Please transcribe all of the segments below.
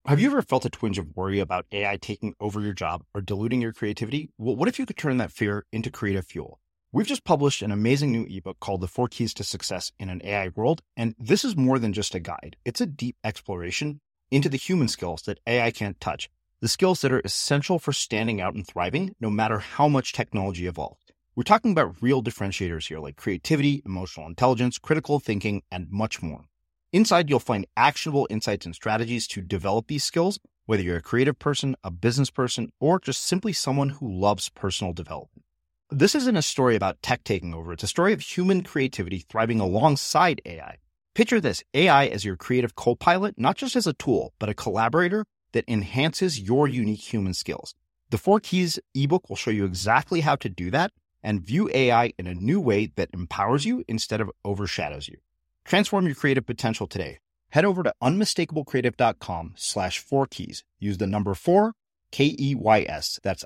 Have you ever felt a twinge of worry about AI taking over your job or diluting your creativity? Well, what if you could turn that fear into creative fuel? We've just published an amazing new ebook called The 4 Keys to Success in an AI World, and this is more than just a guide. It's a deep exploration into the human skills that AI can't touch, the skills that are essential for standing out and thriving, no matter how much technology evolves. We're talking about real differentiators here, like creativity, emotional intelligence, critical thinking, and much more. Inside, you'll find actionable insights and strategies to develop these skills, whether you're a creative person, a business person, or just simply someone who loves personal development. This isn't a story about tech taking over. It's a story of human creativity thriving alongside AI. Picture this, AI as your creative co-pilot, not just as a tool, but a collaborator that enhances your unique human skills. The 4 Keys ebook will show you exactly how to do that and view AI in a new way that empowers you instead of overshadows you. Transform your creative potential today. Head over to unmistakablecreative.com/4keys. Use the number 4, KEYS. That's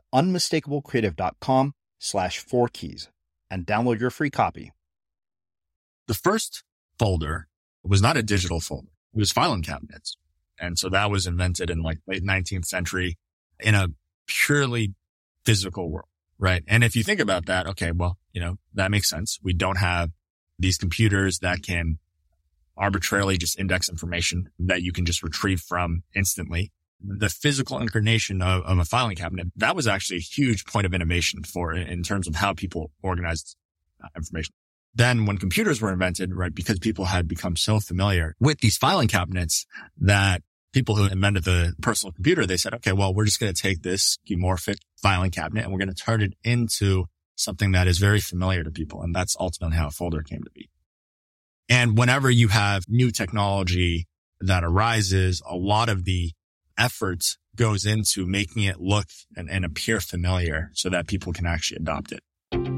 unmistakablecreative.com/4keys and download your free copy. The first folder was not a digital folder. It was filing cabinets. And so that was invented in like late 19th century in a purely physical world, right? And if you think about that, okay, well, that makes sense. We don't have these computers that can arbitrarily just index information that you can just retrieve from instantly. The physical incarnation of a filing cabinet, that was actually a huge point of innovation in terms of how people organized information. Then when computers were invented, right, because people had become so familiar with these filing cabinets that people who invented the personal computer, they said, okay, well, we're just going to take this skeuomorphic filing cabinet and we're going to turn it into something that is very familiar to people. And that's ultimately how a folder came to be. And whenever you have new technology that arises, a lot of the effort goes into making it look and appear familiar so that people can actually adopt it.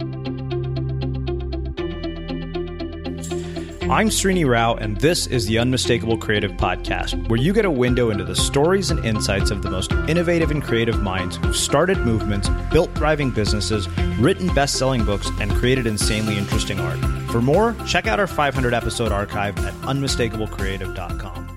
I'm Srini Rao, and this is the Unmistakable Creative Podcast, where you get a window into the stories and insights of the most innovative and creative minds who've started movements, built thriving businesses, written best-selling books, and created insanely interesting art. For more, check out our 500-episode archive at unmistakablecreative.com.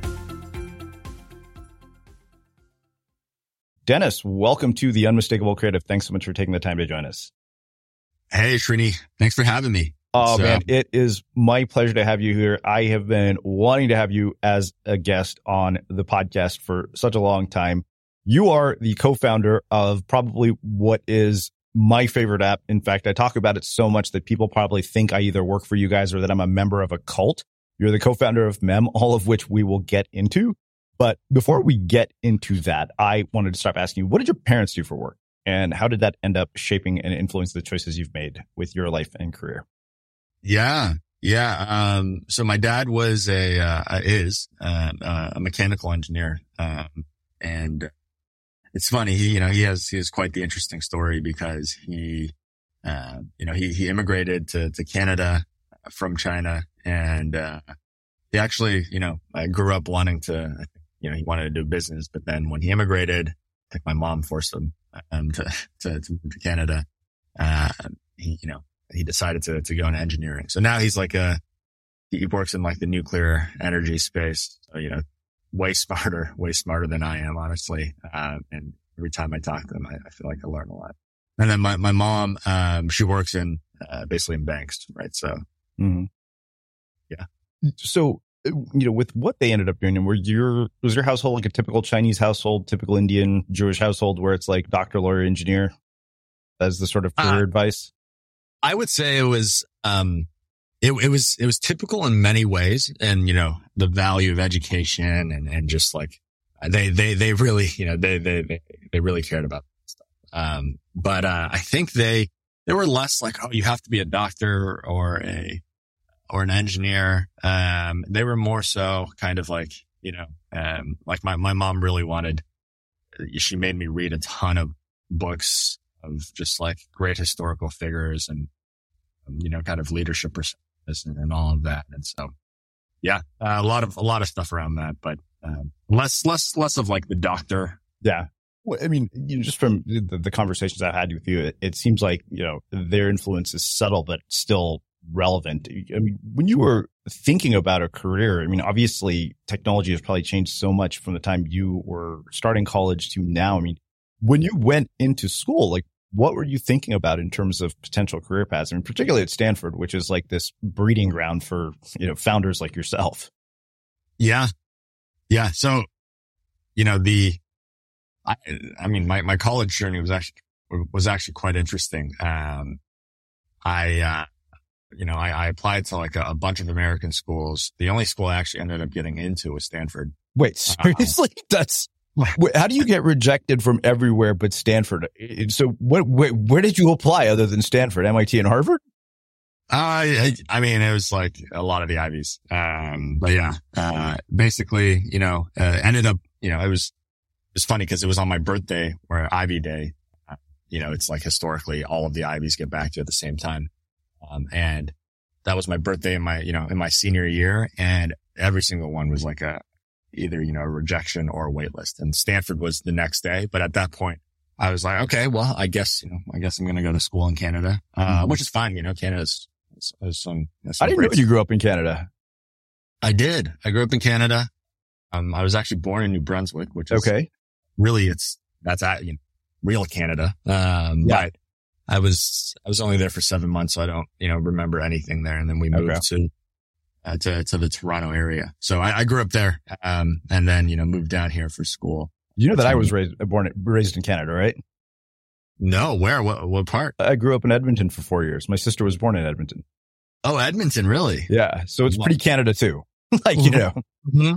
Dennis, welcome to the Unmistakable Creative. Thanks so much for taking the time to join us. Hey, Srini. Thanks for having me. Oh, man, it is my pleasure to have you here. I have been wanting to have you as a guest on the podcast for such a long time. You are the co-founder of probably what is my favorite app. In fact, I talk about it so much that people probably think I either work for you guys or that I'm a member of a cult. You're the co-founder of Mem, all of which we will get into. But before we get into that, I wanted to start asking you, what did your parents do for work? And how did that end up shaping and influencing the choices you've made with your life and career? Yeah. So my dad was is a mechanical engineer. And it's funny, he has quite the interesting story because he immigrated to Canada from China and, he actually, grew up wanting to, he wanted to do business, but then when he immigrated, I think my mom forced him, to move to Canada. He decided to go into engineering. So now he's he works in like the nuclear energy space. So, way smarter than I am, honestly. And every time I talk to him, I feel like I learn a lot. And then my mom, she works basically in banks, right? So, yeah. So, with what they ended up doing, was your household like a typical Chinese household, typical Indian, Jewish household where it's like doctor, lawyer, engineer as the sort of career advice? I would say it was, it was typical in many ways. And, the value of education and just like, they really, they really cared about stuff. But I think they were less like, oh, you have to be a doctor or an engineer. They were more so kind of like, like my mom really she made me read a ton of books of just like great historical figures and, kind of leadership personas and all of that. And so, yeah, a lot of stuff around that, but, less of like the doctor. Yeah. Well, I mean, just from the conversations I've had with you, it seems like, their influence is subtle, but still relevant. I mean, when you were thinking about a career, I mean, obviously technology has probably changed so much from the time you were starting college to now. I mean, when you went into school, like, what were you thinking about in terms of potential career paths? I mean, particularly at Stanford, which is like this breeding ground for, founders like yourself. Yeah. Yeah. So, my college journey was actually quite interesting. I applied to like a bunch of American schools. The only school I actually ended up getting into was Stanford. Wait, seriously? How do you get rejected from everywhere but Stanford? So where did you apply other than Stanford, MIT and Harvard? It was like a lot of the Ivies. But yeah, basically, ended up, it was funny because it was on my birthday or Ivy Day. It's like historically all of the Ivies get back to you at the same time. And that was my birthday in my senior year, and every single one was like either a rejection or a wait list. And Stanford was the next day. But at that point, I was like, okay, well, I guess I'm going to go to school in Canada, which is fine. Canada's some I didn't know you grew up in Canada. I did. I grew up in Canada. I was actually born in New Brunswick, which is okay. Really, that's real Canada. But I was only there for 7 months, so I don't, remember anything there. And then we moved to the Toronto area. So I grew up there, and then, moved down here for school. You know that I was raised in Canada, right? No, where? What part? I grew up in Edmonton for 4 years. My sister was born in Edmonton. Oh, Edmonton, really? Yeah. So it's pretty Canada too. Mm-hmm.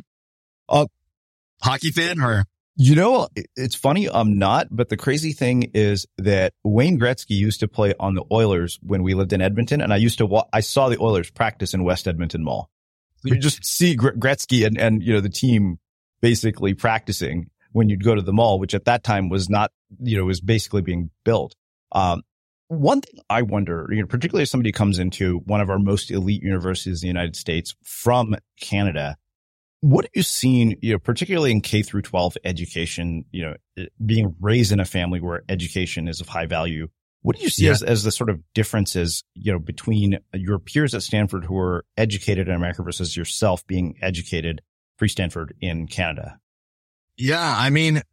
Hockey fan or? It's funny. I'm not, but the crazy thing is that Wayne Gretzky used to play on the Oilers when we lived in Edmonton. And I saw the Oilers practice in West Edmonton Mall. You just see Gretzky and the team basically practicing when you'd go to the mall, which at that time was not, was basically being built. One thing I wonder, particularly if somebody comes into one of our most elite universities in the United States from Canada, what have you seen, particularly in K through 12 education, being raised in a family where education is of high value? What do you see as the sort of differences, between your peers at Stanford who are educated in America versus yourself being educated pre-Stanford in Canada? Yeah. I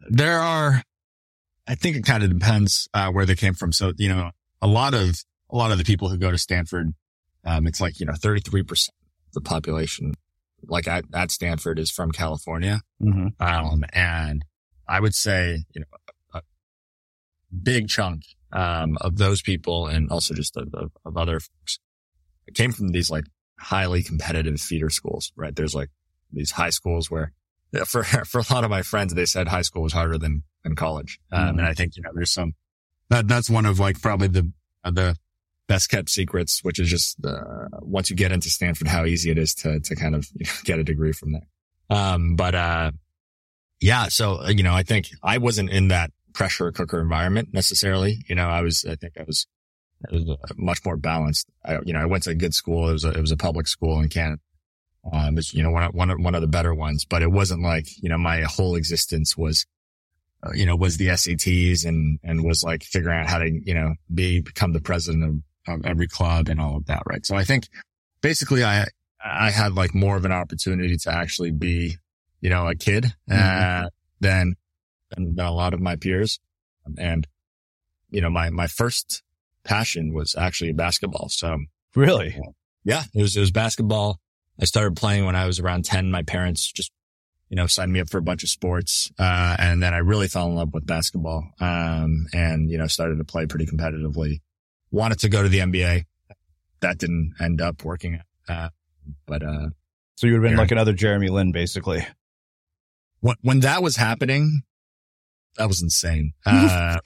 think it kind of depends, where they came from. So, a lot of the people who go to Stanford, it's like, 33% of the population, like at Stanford, is from California. Mm-hmm. And I would say, a big chunk, of those people, and also just of other folks, came from these like highly competitive feeder schools, right? There's like these high schools where for a lot of my friends, they said high school was harder than college. Mm-hmm. And I think, there's that's one of like probably the best kept secrets, which is just, once you get into Stanford, how easy it is to kind of get a degree from there. So, I think I wasn't in that pressure cooker environment necessarily. I think I was much more balanced. I went to a good school. It was a public school in Canada. It's, one of the better ones, but it wasn't like, my whole existence was the SATs and was like figuring out how to, become the president of every club and all of that. Right. So I think basically I had like more of an opportunity to actually be, a kid, than a lot of my peers. And, my first passion was actually basketball. So really, yeah, it was basketball. I started playing when I was around 10. My parents just, signed me up for a bunch of sports. And then I really fell in love with basketball. And, started to play pretty competitively. Wanted to go to the NBA. That didn't end up working. So you would have been like another Jeremy Lin, basically. When that was happening, that was insane. That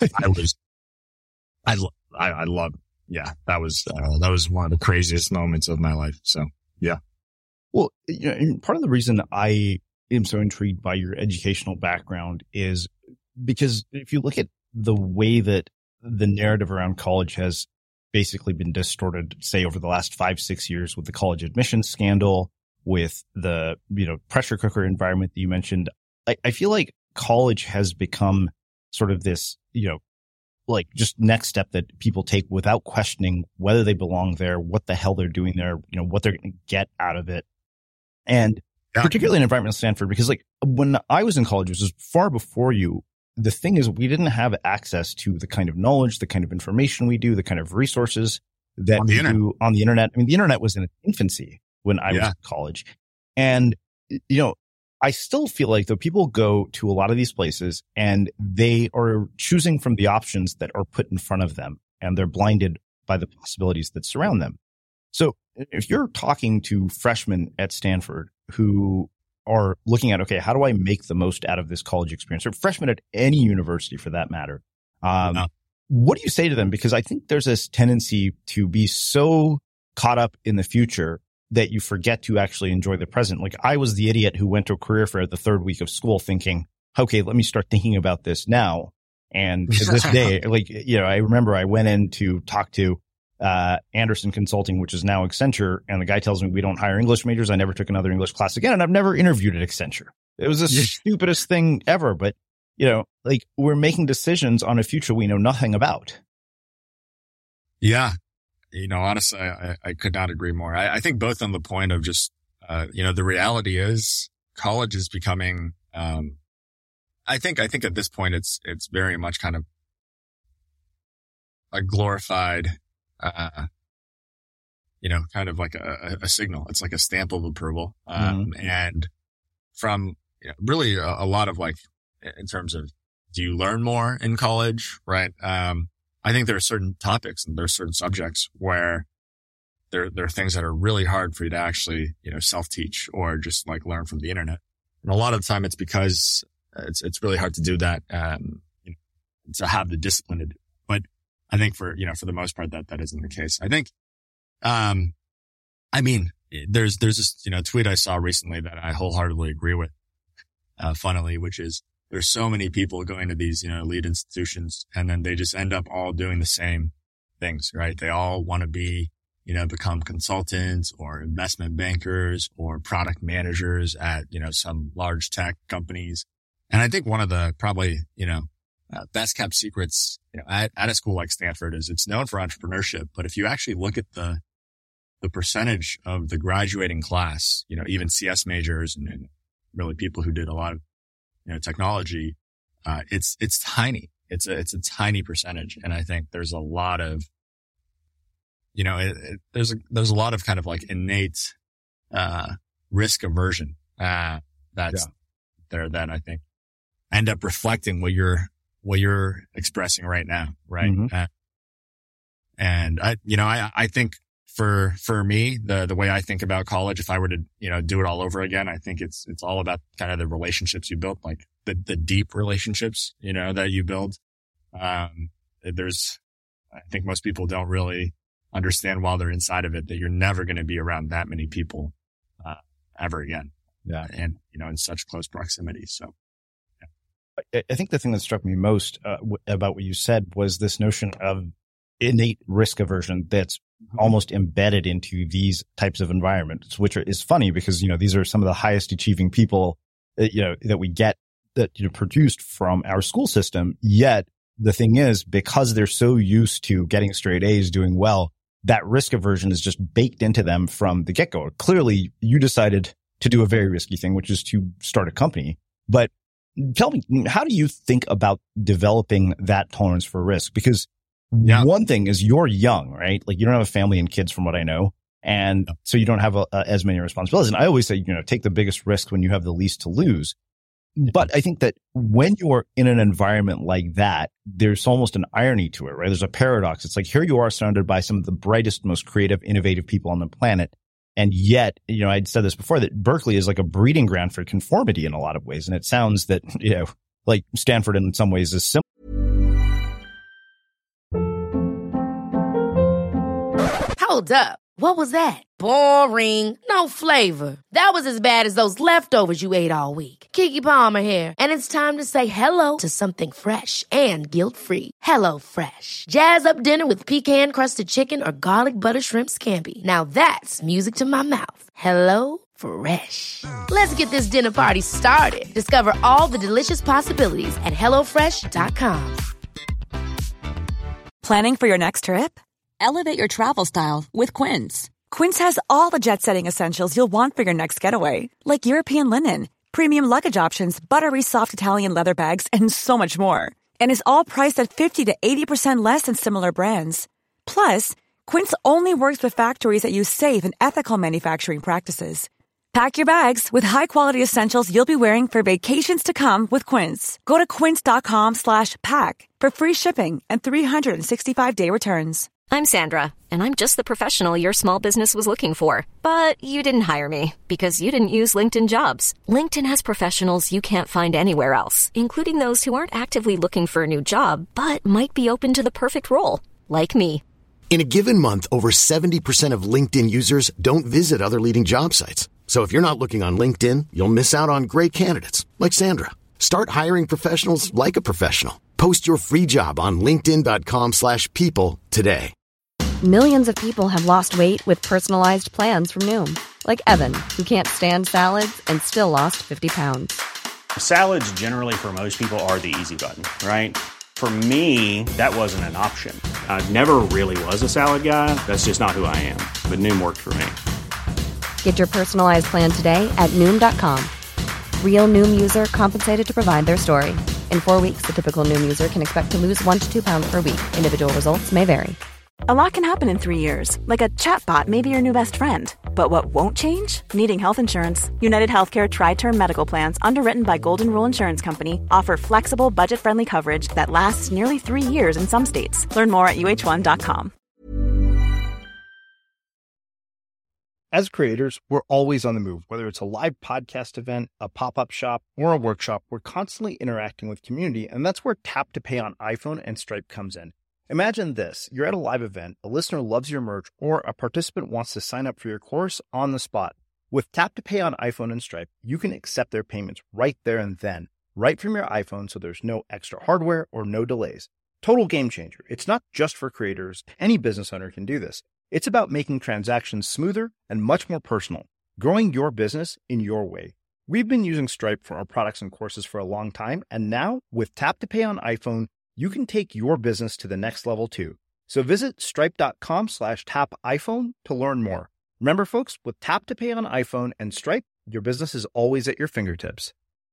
was one of the craziest moments of my life. So, yeah. Well, part of the reason I am so intrigued by your educational background is because if you look at the way that the narrative around college has basically been distorted, say over the last 5-6 years with the college admissions scandal, with the, pressure cooker environment that you mentioned, I feel like college has become sort of this, like just next step that people take without questioning whether they belong there, what the hell they're doing there, what they're going to get out of it. And particularly in environmental Stanford, because like when I was in college, which was far before you, the thing is we didn't have access to the kind of knowledge, the kind of information we do, the kind of resources that we do on the internet. I mean, the internet was in its infancy when I was in college. And, I still feel like though people go to a lot of these places and they are choosing from the options that are put in front of them and they're blinded by the possibilities that surround them. So if you're talking to freshmen at Stanford who are looking at, okay, how do I make the most out of this college experience, or freshmen at any university for that matter, what do you say to them? Because I think there's this tendency to be so caught up in the future that you forget to actually enjoy the present. Like I was the idiot who went to a career fair the third week of school thinking, okay, let me start thinking about this now. And to this day, I remember I went in to talk to Anderson Consulting, which is now Accenture. And the guy tells me we don't hire English majors. I never took another English class again. And I've never interviewed at Accenture. It was the stupidest thing ever. But, we're making decisions on a future we know nothing about. Yeah. Honestly, I could not agree more. I think both on the point of just, the reality is college is becoming, I think at this point, it's very much kind of a glorified, kind of like a signal. It's like a stamp of approval. And from really a lot of like, in terms of, do you learn more in college? Right. I think there are certain topics and there are certain subjects where there are things that are really hard for you to actually, self-teach or just like learn from the internet. And a lot of the time it's because it's really hard to do that, to have the discipline to do. But I think for the most part that isn't the case. I think, there's this, tweet I saw recently that I wholeheartedly agree with, funnily, which is, there's so many people going to these, elite institutions, and then they just end up all doing the same things, right? They all want to be, become consultants or investment bankers or product managers at, some large tech companies. And I think one of the probably, best kept secrets, at a school like Stanford is it's known for entrepreneurship. But if you actually look at the percentage of the graduating class, even CS majors and really people who did a lot of technology, it's tiny. It's a tiny percentage. And I think there's a lot of, there's a lot of kind of like innate, risk aversion, that's there that I think end up reflecting what you're expressing right now. Right. Mm-hmm. And I think for me, the way I think about college, if I were to, do it all over again, I think it's all about kind of the relationships you build, like the deep relationships, that you build. I think most people don't really understand while they're inside of it that you're never going to be around that many people, ever again. Yeah. And, in such close proximity. So. I think the thing that struck me most, about what you said was this notion of innate risk aversion that's almost embedded into these types of environments, which is funny because, these are some of the highest achieving people, that we get that, produced from our school system. Yet the thing is, because they're so used to getting straight A's, doing well, that risk aversion is just baked into them from the get-go. Clearly, you decided to do a very risky thing, which is to start a company. But tell me, how do you think about developing that tolerance for risk? Because one thing is you're young, right? Like you don't have a family and kids from what I know. And so you don't have as many responsibilities. And I always say, take the biggest risk when you have the least to lose. But I think that when you're in an environment like that, there's almost an irony to it, right? There's a paradox. It's like here you are surrounded by some of the brightest, most creative, innovative people on the planet. And yet, I'd said this before, that Berkeley is like a breeding ground for conformity in a lot of ways. And it sounds that, like Stanford in some ways is similar. Hold up. What was that? Boring. No flavor. That was as bad as those leftovers you ate all week. Keke Palmer here. And it's time to say hello to something fresh and guilt-free. HelloFresh. Jazz up dinner with pecan-crusted chicken or garlic butter shrimp scampi. Now that's music to my mouth. HelloFresh. Let's get this dinner party started. Discover all the delicious possibilities at HelloFresh.com. Planning for your next trip? Elevate your travel style with Quince. Quince has all the jet-setting essentials you'll want for your next getaway, like European linen, premium luggage options, buttery soft Italian leather bags, and so much more. And is all priced at 50 to 80% less than similar brands. Plus, Quince only works with factories that use safe and ethical manufacturing practices. Pack your bags with high-quality essentials you'll be wearing for vacations to come with Quince. Go to quince.com/pack for free shipping and 365-day returns. I'm Sandra, and I'm just the professional your small business was looking for. But you didn't hire me because you didn't use LinkedIn Jobs. LinkedIn has professionals you can't find anywhere else, including those who aren't actively looking for a new job, but might be open to the perfect role, like me. In a given month, over 70% of LinkedIn users don't visit other leading job sites. So if you're not looking on LinkedIn, you'll miss out on great candidates like Sandra. Start hiring professionals like a professional. Post your free job on linkedin.com/people today. Millions of people have lost weight with personalized plans from Noom. Like Evan, who can't stand salads and still lost 50 pounds. Salads generally for most people are the easy button, right? For me, that wasn't an option. I never really was a salad guy. That's just not who I am. But Noom worked for me. Get your personalized plan today at Noom.com. Real Noom user compensated to provide their story. In 4 weeks, the typical Noom user can expect to lose 1 to 2 pounds per week. Individual results may vary. A lot can happen in 3 years, like a chatbot may be your new best friend. But what won't change? Needing health insurance. United Healthcare Tri-Term Medical Plans, underwritten by Golden Rule Insurance Company, offer flexible, budget-friendly coverage that lasts nearly 3 years in some states. Learn more at uh1.com. As creators, we're always on the move. Whether it's a live podcast event, a pop-up shop, or a workshop, we're constantly interacting with community, and that's where Tap to Pay on iPhone and Stripe comes in. Imagine this. You're at a live event, a listener loves your merch, or a participant wants to sign up for your course on the spot. With Tap to Pay on iPhone and Stripe, you can accept their payments right there and then, right from your iPhone, so there's no extra hardware or no delays. Total game changer. It's not just for creators. Any business owner can do this. It's about making transactions smoother and much more personal, growing your business in your way. We've been using Stripe for our products and courses for a long time, and now with Tap to Pay on iPhone, you can take your business to the next level too. So visit stripe.com/tapiphone to learn more. Remember, folks, with Tap to Pay on iPhone and Stripe, your business is always at your fingertips.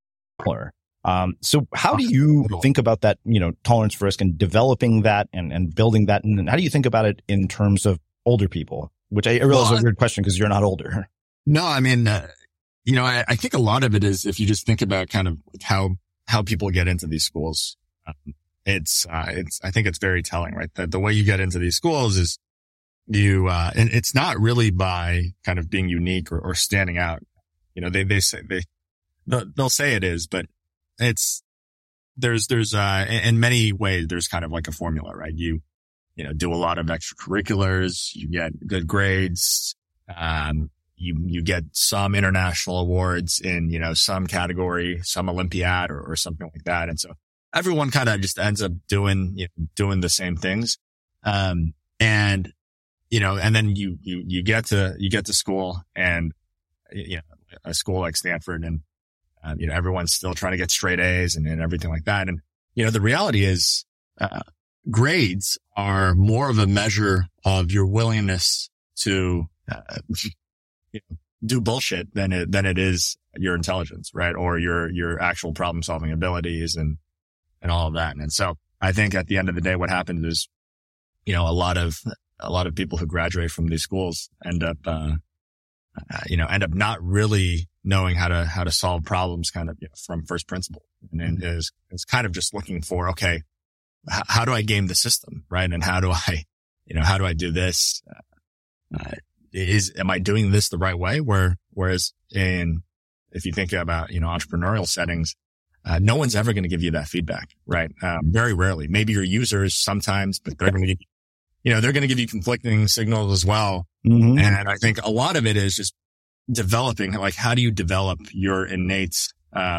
So how do you think about that, tolerance for risk and developing that and building that? And how do you think about it in terms of older people, which I realize is a weird question because you're not older. No, I mean, I think a lot of it is if you just think about kind of how people get into these schools. I think it's very telling, right? That the way you get into these schools is and it's not really by kind of being unique or standing out. They'll say it is, but there's in many ways, there's kind of like a formula, right? You do a lot of extracurriculars, you get good grades, you get some international awards in, some category, some Olympiad or something like that. And so everyone kind of just ends up doing the same things. And then you get to school and, a school like Stanford and, everyone's still trying to get straight A's and everything like that. And, the reality is, grades are more of a measure of your willingness to, do bullshit than it is your intelligence, right? Or your actual problem solving abilities and all of that. And so I think at the end of the day, what happens is, a lot of people who graduate from these schools end up not really knowing how to solve problems kind of from first principle. And is kind of just looking for, okay, how do I game the system? Right. And how do I do this? Am I doing this the right way? Whereas if you think about, entrepreneurial settings, no one's ever going to give you that feedback, right? Very rarely. Maybe your users sometimes, but they're going to give you conflicting signals as well. Mm-hmm. And I think a lot of it is just developing, like, how do you develop your innate,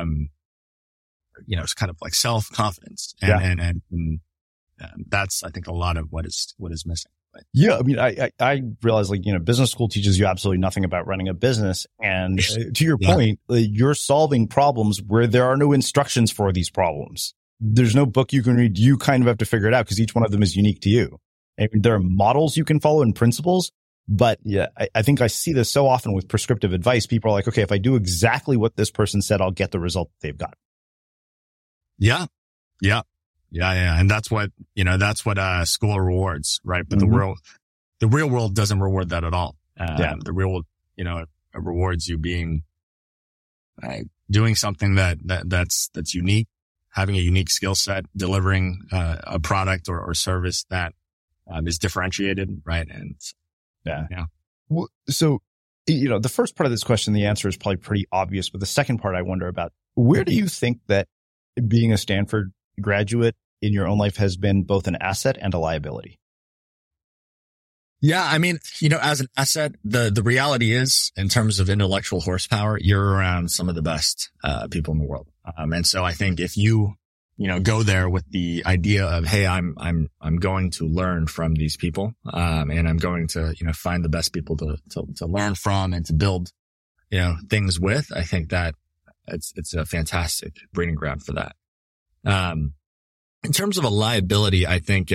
it's kind of like self-confidence. And that's, I think, a lot of what is missing. Yeah. I mean, I realize business school teaches you absolutely nothing about running a business. And to your point, you're solving problems where there are no instructions for these problems. there's no book you can read. You kind of have to figure it out because each one of them is unique to you. And there are models you can follow and principles. But yeah, I think I see this so often with prescriptive advice. People are like, okay, if I do exactly what this person said, I'll get the result they've got. Yeah. And that's what, school rewards, right? But the real world doesn't reward that at all. The real world, it rewards you being, doing something that's unique, having a unique skill set, delivering, a product or service that, is differentiated, right? And yeah. Well, so, the first part of this question, the answer is probably pretty obvious, but the second part I wonder about, where do you think that being a Stanford graduate in your own life has been both an asset and a liability? Yeah. I mean, as an asset, the reality is in terms of intellectual horsepower, you're around some of the best, people in the world. And so I think if you, go there with the idea of, hey, I'm going to learn from these people, and I'm going to, find the best people to learn from and to build, things with, I think that it's a fantastic breeding ground for that. In terms of a liability, I think,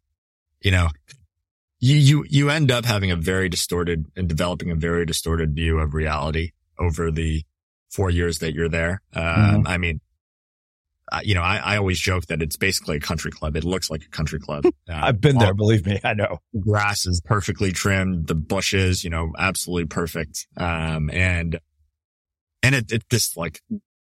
you end up having a very distorted and developing a very distorted view of reality over the 4 years that you're there. I mean, I always joke that it's basically a country club. It looks like a country club. I've been there, believe me. I know. The grass is perfectly trimmed. The bushes, absolutely perfect. And it's this like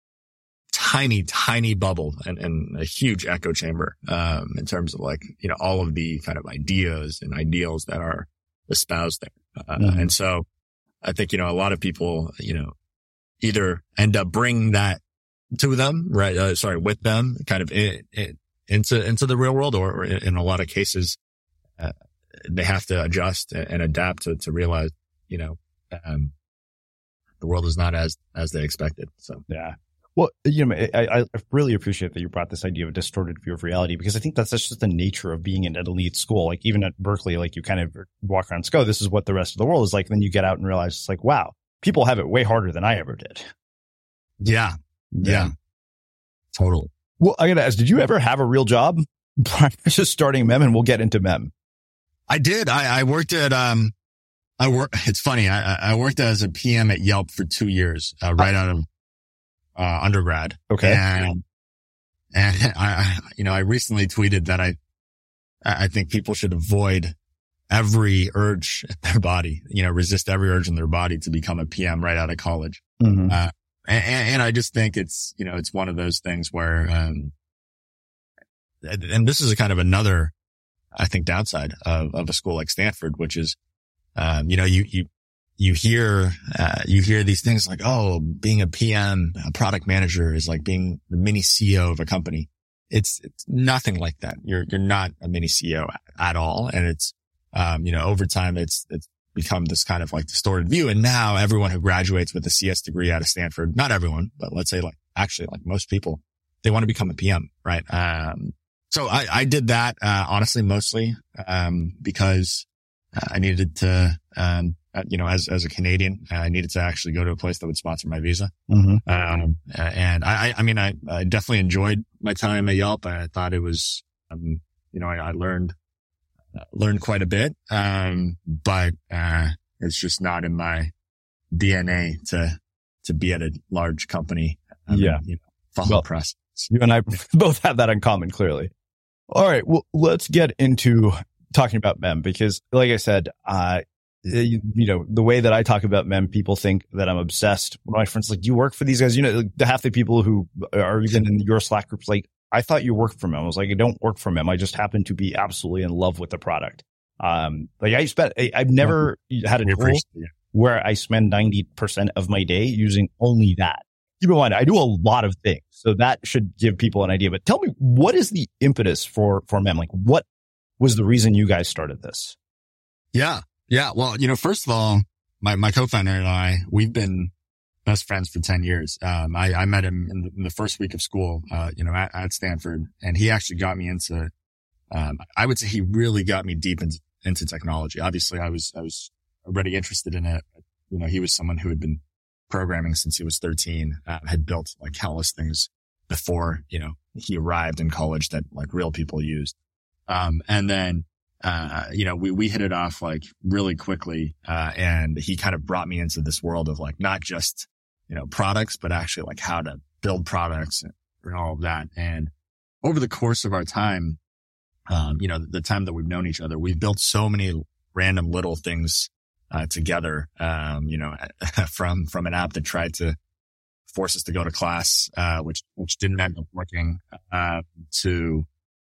tiny bubble and a huge echo chamber, in terms of like, all of the kind of ideas and ideals that are espoused there. And so I think, a lot of people, either end up bringing that to them, right? With them kind of into the real world, or in a lot of cases, they have to adjust and adapt to realize, the world is not as they expected. So, yeah. Well, I really appreciate that you brought this idea of a distorted view of reality, because I think that's just the nature of being in an elite school. Like even at Berkeley, like you kind of walk around and go, this is what the rest of the world is like. And then you get out and realize it's like, wow, people have it way harder than I ever did. Yeah. Totally. Well, I gotta ask, did you ever have a real job prior to starting MEM? And we'll get into MEM. I did. I worked at, it's funny. I worked as a PM at Yelp for 2 years, right out of, undergrad. Okay. And I recently tweeted that I think people should avoid every urge in their body, resist every urge in their body to become a PM right out of college. Mm-hmm. And I just think it's, it's one of those things where, and this is a kind of another, I think, downside of a school like Stanford, which is, you hear these things like, oh, being a PM, a product manager is like being the mini CEO of a company. It's nothing like that. You're not a mini CEO at all. And it's, over time, it's become this kind of like distorted view. And now everyone who graduates with a CS degree out of Stanford, not everyone, but let's say like most people, they want to become a PM, right? So I did that, honestly, mostly, because I needed to, as a Canadian, I needed to actually go to a place that would sponsor my visa. Mm-hmm. And I definitely enjoyed my time at Yelp. I thought it was, I learned quite a bit. But it's just not in my DNA to be at a large company. Follow press. You and I both have that in common, clearly. All right. Well, let's get into talking about MEM, because like I said, the way that I talk about MEM, people think that I'm obsessed. My friends like, do you work for these guys? Half the people who are even in your Slack groups, like, I thought you worked for MEM. I was like, I don't work for MEM. I just happen to be absolutely in love with the product. I've never had a tool where I spend 90% of my day using only that. Keep in mind, I do a lot of things, so that should give people an idea. But tell me, what is the impetus for MEM? Like, what was the reason you guys started this? Yeah. Well, first of all, my co-founder and I, we've been best friends for 10 years. I met him in the first week of school, at Stanford, and he actually got me into, I would say he really got me deep into technology. Obviously, I was already interested in it. He was someone who had been programming since he was 13, had built like countless things before, he arrived in college that like real people used. And then, we hit it off like really quickly. And he kind of brought me into this world of like, not just, products, but actually like how to build products and all of that. And over the course of our time, the time that we've known each other, we've built so many random little things, together, from an app that tried to force us to go to class, which didn't end up working, to,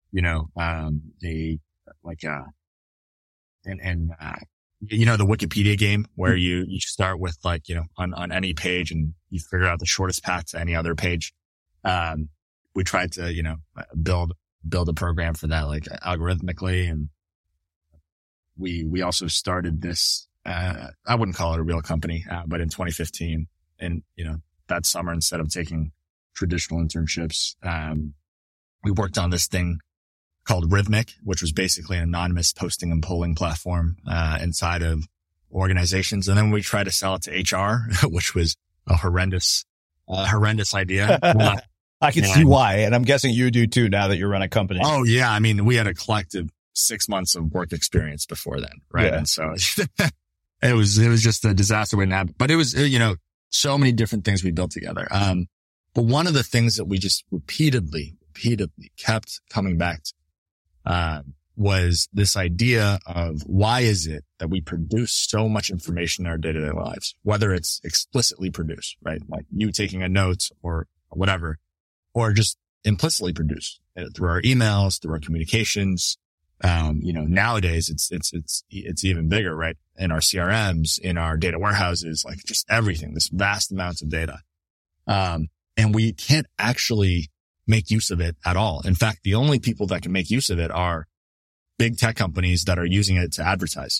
the Wikipedia game where you start with like, on any page and you figure out the shortest path to any other page. We tried to, build a program for that, like algorithmically. And we also started this, I wouldn't call it a real company, but in 2015 and, that summer, instead of taking traditional internships, we worked on this thing called Rhythmic, which was basically an anonymous posting and polling platform, inside of organizations. And then we tried to sell it to HR, which was a horrendous idea. I can see why. And I'm guessing you do too, now that you run a company. Oh yeah. I mean, we had a collective 6 months of work experience before then. Right. Yeah. And so it was just a disaster waiting to happen, but it was, so many different things we built together. But one of the things that we just repeatedly kept coming back to, was this idea of why is it that we produce so much information in our day-to-day lives, whether it's explicitly produced, right? Like you taking a note or whatever, or just implicitly produced through our emails, through our communications. Nowadays it's even bigger, right? In our CRMs, in our data warehouses, like just everything, this vast amounts of data. And we can't actually make use of it at all. In fact, the only people that can make use of it are big tech companies that are using it to advertise,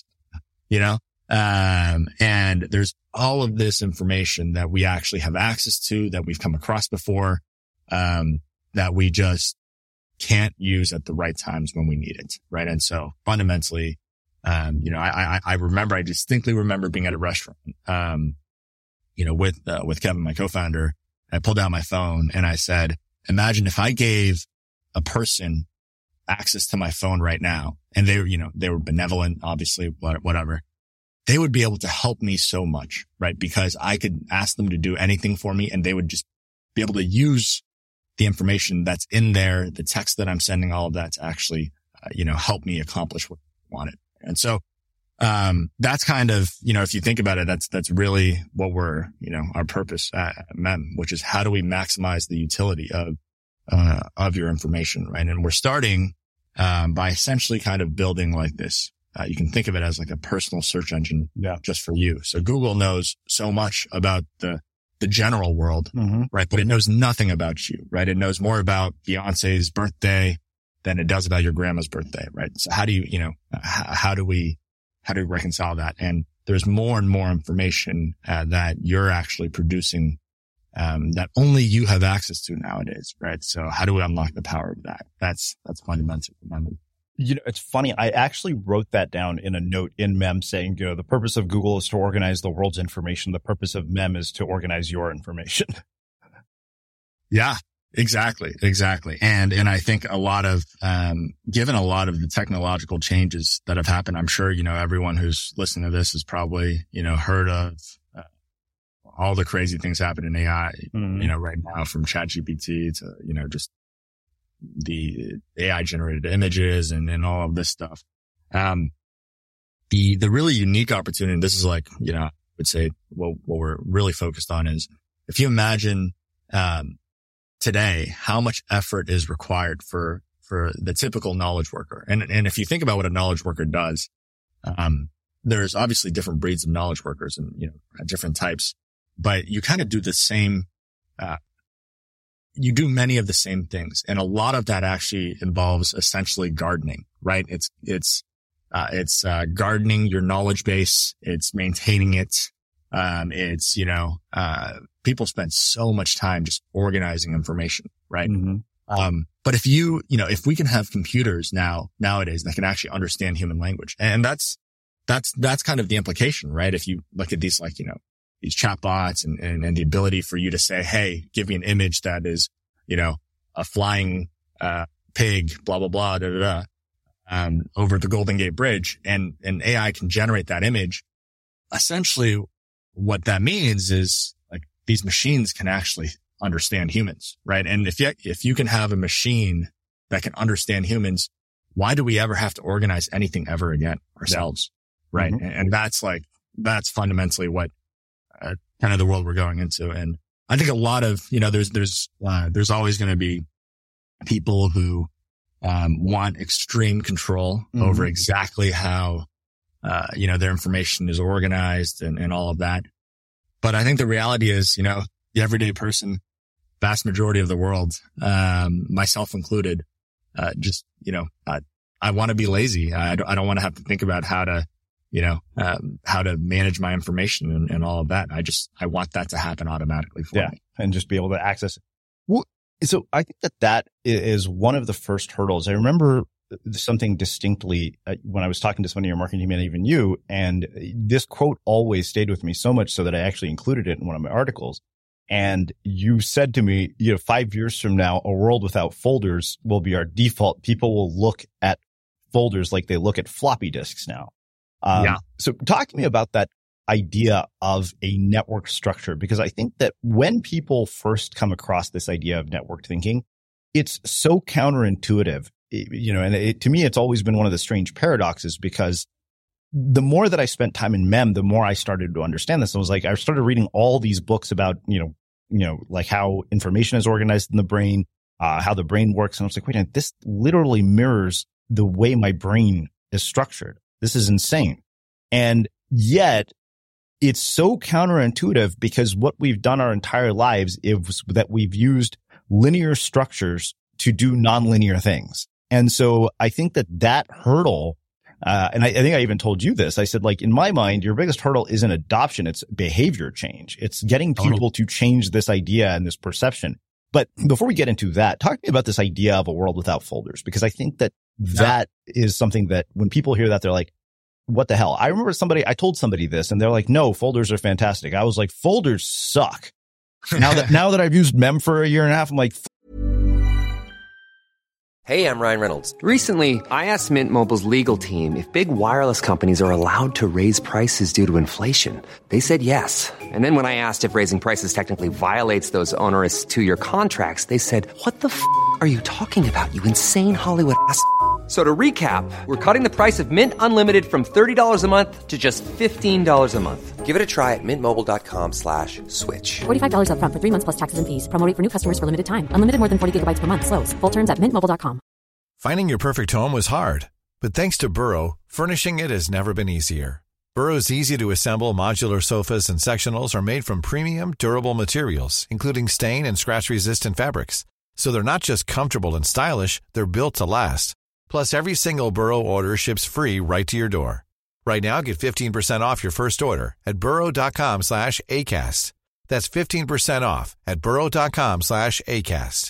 and there's all of this information that we actually have access to, that we've come across before, that we just can't use at the right times when we need it. Right. And so fundamentally, I distinctly remember being at a restaurant, with Kevin, my co-founder. I pulled out my phone and I said, imagine if I gave a person access to my phone right now, and they were benevolent, obviously, whatever. They would be able to help me so much, right? Because I could ask them to do anything for me and they would just be able to use the information that's in there, the text that I'm sending, all of that to actually, help me accomplish what I wanted. And so, that's kind of, if you think about it, that's really what we're, our purpose at MEM, which is how do we maximize the utility of your information, right? And we're starting, by essentially kind of building like this. You can think of it as like a personal search engine, just for you. So Google knows so much about the general world, right? But it knows nothing about you, right? It knows more about Beyonce's birthday than it does about your grandma's birthday, right? So how do you, how do we reconcile that? And there's more and more information that you're actually producing, that only you have access to nowadays, right? So how do we unlock the power of that? That's fundamental. It's funny. I actually wrote that down in a note in MEM saying, the purpose of Google is to organize the world's information. The purpose of MEM is to organize your information. Yeah, exactly. And I think a lot of, given a lot of the technological changes that have happened, I'm sure, everyone who's listening to this has probably, heard of, all the crazy things happening in AI, right now, from ChatGPT to, just the AI generated images and all of this stuff. The really unique opportunity, and this is like, I would say what we're really focused on is if you imagine, today, how much effort is required for the typical knowledge worker. And if you think about what a knowledge worker does, there's obviously different breeds of knowledge workers and, different types, but you kind of do the same, you do many of the same things. And a lot of that actually involves essentially gardening, right? It's gardening your knowledge base. It's maintaining it. People spend so much time just organizing information, right? But if if we can have computers nowadays that can actually understand human language, and that's kind of the implication, right? If you look at these, these chatbots and the ability for you to say, hey, give me an image that is, a flying pig, blah, blah, blah, da, da, da, over the Golden Gate Bridge, and AI can generate that image. Essentially, what that means is like these machines can actually understand humans, right? And if you can have a machine that can understand humans, why do we ever have to organize anything ever again ourselves? Yeah. Right. Mm-hmm. And that's fundamentally what kind of the world we're going into. And I think a lot of, there's always going to be people who want extreme control over exactly how, their information is organized and all of that. But I think the reality is, the everyday person, vast majority of the world, myself included, I want to be lazy. I don't want to have to think about how to manage my information and all of that. I want that to happen automatically for me. And just be able to access it. Well, so I think that is one of the first hurdles. I remember something distinctly when I was talking to somebody in your marketing team and even you, and this quote always stayed with me so much so that I actually included it in one of my articles. And you said to me, 5 years from now, a world without folders will be our default. People will look at folders like they look at floppy disks now. So talk to me about that idea of a network structure, because I think that when people first come across this idea of network thinking, it's so counterintuitive, and to me, it's always been one of the strange paradoxes, because the more that I spent time in MEM, the more I started to understand this. I was like, I started reading all these books about, like how information is organized in the brain, how the brain works. And I was like, wait a minute, this literally mirrors the way my brain is structured. This is insane. And yet it's so counterintuitive, because what we've done our entire lives is that we've used linear structures to do nonlinear things. And so I think that hurdle, and I think I even told you this. I said, like, in my mind, your biggest hurdle isn't adoption. It's behavior change. It's getting people to change this idea and this perception. But before we get into that, talk to me about this idea of a world without folders, because I think that is something that when people hear that, they're like, what the hell? I remember I told somebody this and they're like, no, folders are fantastic. I was like, folders suck. Now that I've used MEM for a year and a half, I'm like, Hey, I'm Ryan Reynolds. Recently, I asked Mint Mobile's legal team if big wireless companies are allowed to raise prices due to inflation. They said yes. And then when I asked if raising prices technically violates those onerous 2-year contracts, they said, what the f*** are you talking about, you insane Hollywood ass f- So to recap, we're cutting the price of Mint Unlimited from $30 a month to just $15 a month. Give it a try at mintmobile.com/switch. $45 up front for 3 months plus taxes and fees. Promo rate for new customers for limited time. Unlimited more than 40 gigabytes per month. Slows full terms at mintmobile.com. Finding your perfect home was hard, but thanks to Burrow, furnishing it has never been easier. Burrow's easy-to-assemble modular sofas and sectionals are made from premium, durable materials, including stain and scratch-resistant fabrics. So they're not just comfortable and stylish, they're built to last. Plus, every single Burrow order ships free right to your door. Right now, get 15% off your first order at burrow.com/ACAST. That's 15% off at burrow.com/ACAST.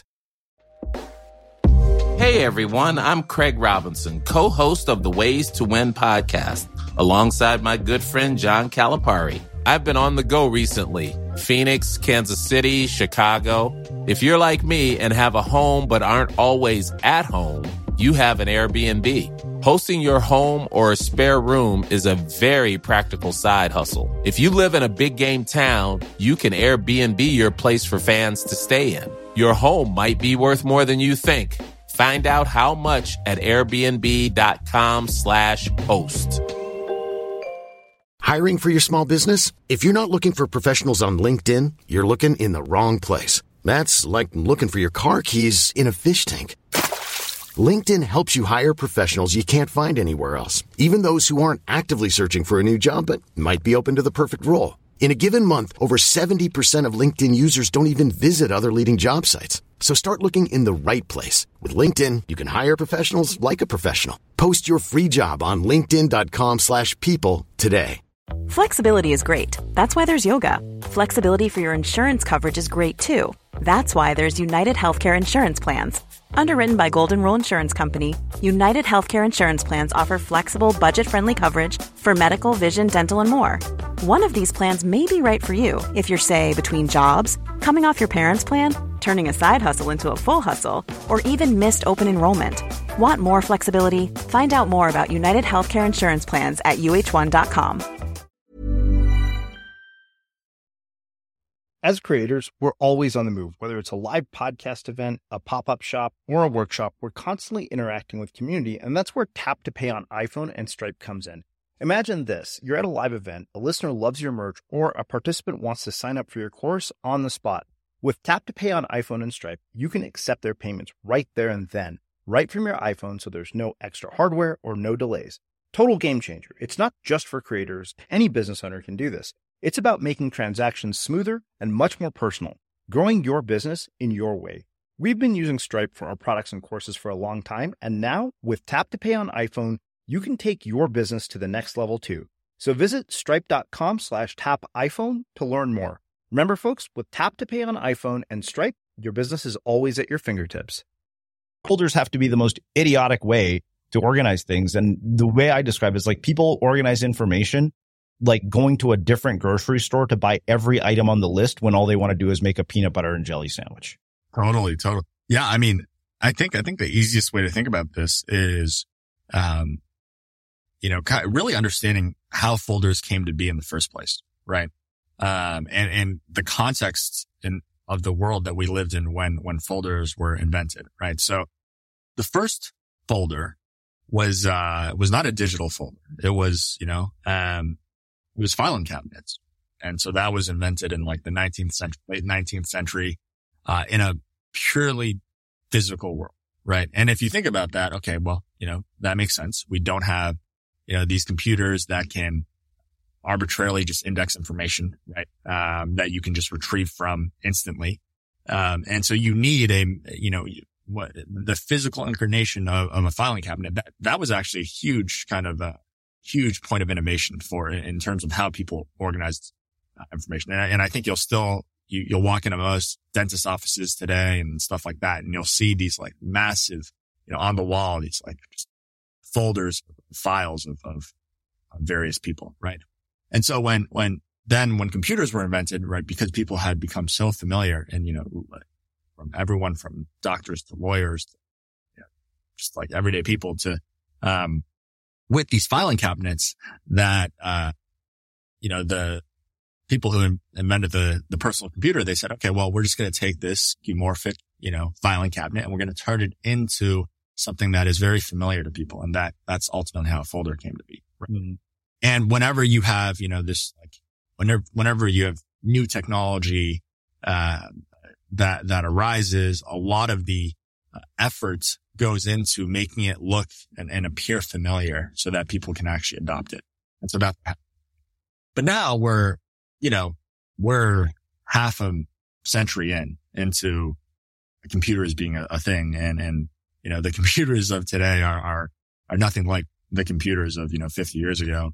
Hey everyone, I'm Craig Robinson, co-host of the Ways to Win podcast, alongside my good friend John Calipari. I've been on the go recently. Phoenix, Kansas City, Chicago. If you're like me and have a home but aren't always at home, you have an Airbnb. Hosting your home or a spare room is a very practical side hustle. If you live in a big game town, you can Airbnb your place for fans to stay in. Your home might be worth more than you think. Find out how much at airbnb.com/host. Hiring for your small business? If you're not looking for professionals on LinkedIn, you're looking in the wrong place. That's like looking for your car keys in a fish tank. LinkedIn helps you hire professionals you can't find anywhere else, even those who aren't actively searching for a new job but might be open to the perfect role. In a given month, over 70% of LinkedIn users don't even visit other leading job sites. So start looking in the right place. With LinkedIn, you can hire professionals like a professional. Post your free job on linkedin.com/people today. Flexibility is great. That's why there's yoga. Flexibility for your insurance coverage is great too. That's why there's United Healthcare Insurance Plans. Underwritten by Golden Rule Insurance Company, United Healthcare Insurance Plans offer flexible, budget-friendly coverage for medical, vision, dental, and more. One of these plans may be right for you if you're, say, between jobs, coming off your parents' plan, turning a side hustle into a full hustle, or even missed open enrollment. Want more flexibility? Find out more about United Healthcare Insurance Plans at UH1.com. As creators, we're always on the move. Whether it's a live podcast event, a pop-up shop, or a workshop, we're constantly interacting with community, and that's where Tap to Pay on iPhone and Stripe comes in. Imagine this. You're at a live event, a listener loves your merch, or a participant wants to sign up for your course on the spot. With Tap to Pay on iPhone and Stripe, you can accept their payments right there and then, right from your iPhone, so there's no extra hardware or no delays. Total game changer. It's not just for creators. Any business owner can do this. It's about making transactions smoother and much more personal, growing your business in your way. We've been using Stripe for our products and courses for a long time, and now with Tap to Pay on iPhone, you can take your business to the next level too. So visit stripe.com/tapiphone to learn more. Remember, folks, with Tap to Pay on iPhone and Stripe, your business is always at your fingertips. Folders have to be the most idiotic way to organize things. And the way I describe it is like people organize information like going to a different grocery store to buy every item on the list when all they want to do is make a peanut butter and jelly sandwich. Totally. Yeah. I mean, I think the easiest way to think about this is, really understanding how folders came to be in the first place. Right. And the context of the world that we lived in when folders were invented. Right. So the first folder was not a digital folder. It was, it was filing cabinets. And so that was invented in like the late 19th century, in a purely physical world. Right. And if you think about that, okay, well, that makes sense. We don't have, these computers that can arbitrarily just index information, right? That you can just retrieve from instantly. And so you need the physical incarnation of a filing cabinet. That was actually a huge huge point of innovation in terms of how people organized information. And I think you'll walk into most dentist offices today and stuff like that, and you'll see these like massive, on the wall, these like just folders, files of various people, right? And so when computers were invented, right, because people had become so familiar and, from everyone from doctors to lawyers, to, just like everyday people to, with these filing cabinets that, the people who invented the personal computer, they said, okay, well, we're just going to take this skeuomorphic, filing cabinet and we're going to turn it into something that is very familiar to people. And that's ultimately how a folder came to be. Right? Mm-hmm. And whenever you have, whenever you have new technology, that arises, a lot of the effort goes into making it look and appear familiar so that people can actually adopt it. And so that, but now we're half a century into computers being a thing. And, the computers of today are nothing like the computers of, 50 years ago.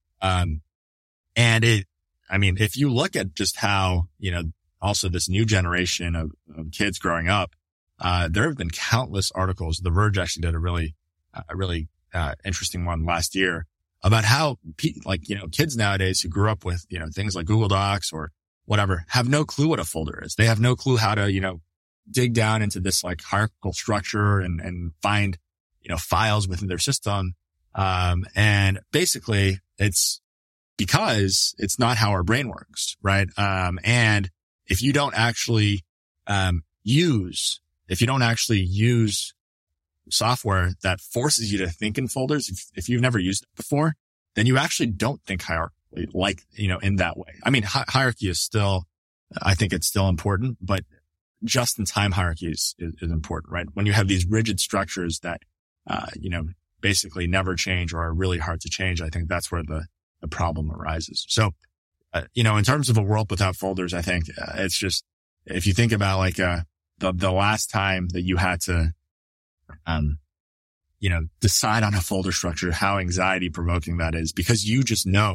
If you look at just how, also this new generation of kids growing up, there have been countless articles. The Verge actually did a really interesting one last year about how kids nowadays who grew up with, things like Google Docs or whatever have no clue what a folder is. They have no clue how to, dig down into this like hierarchical structure and find, files within their system. And basically it's because it's not how our brain works. Right. And if you don't actually, use software that forces you to think in folders, if you've never used it before, then you actually don't think hierarchically, in that way. I mean, hierarchy is still, I think it's still important, but just-in-time hierarchy is important, right? When you have these rigid structures that, basically never change or are really hard to change, I think that's where the problem arises. So, in terms of a world without folders, I think it's just, if you think about like, the last time that you had to, decide on a folder structure, how anxiety provoking that is, because you just know,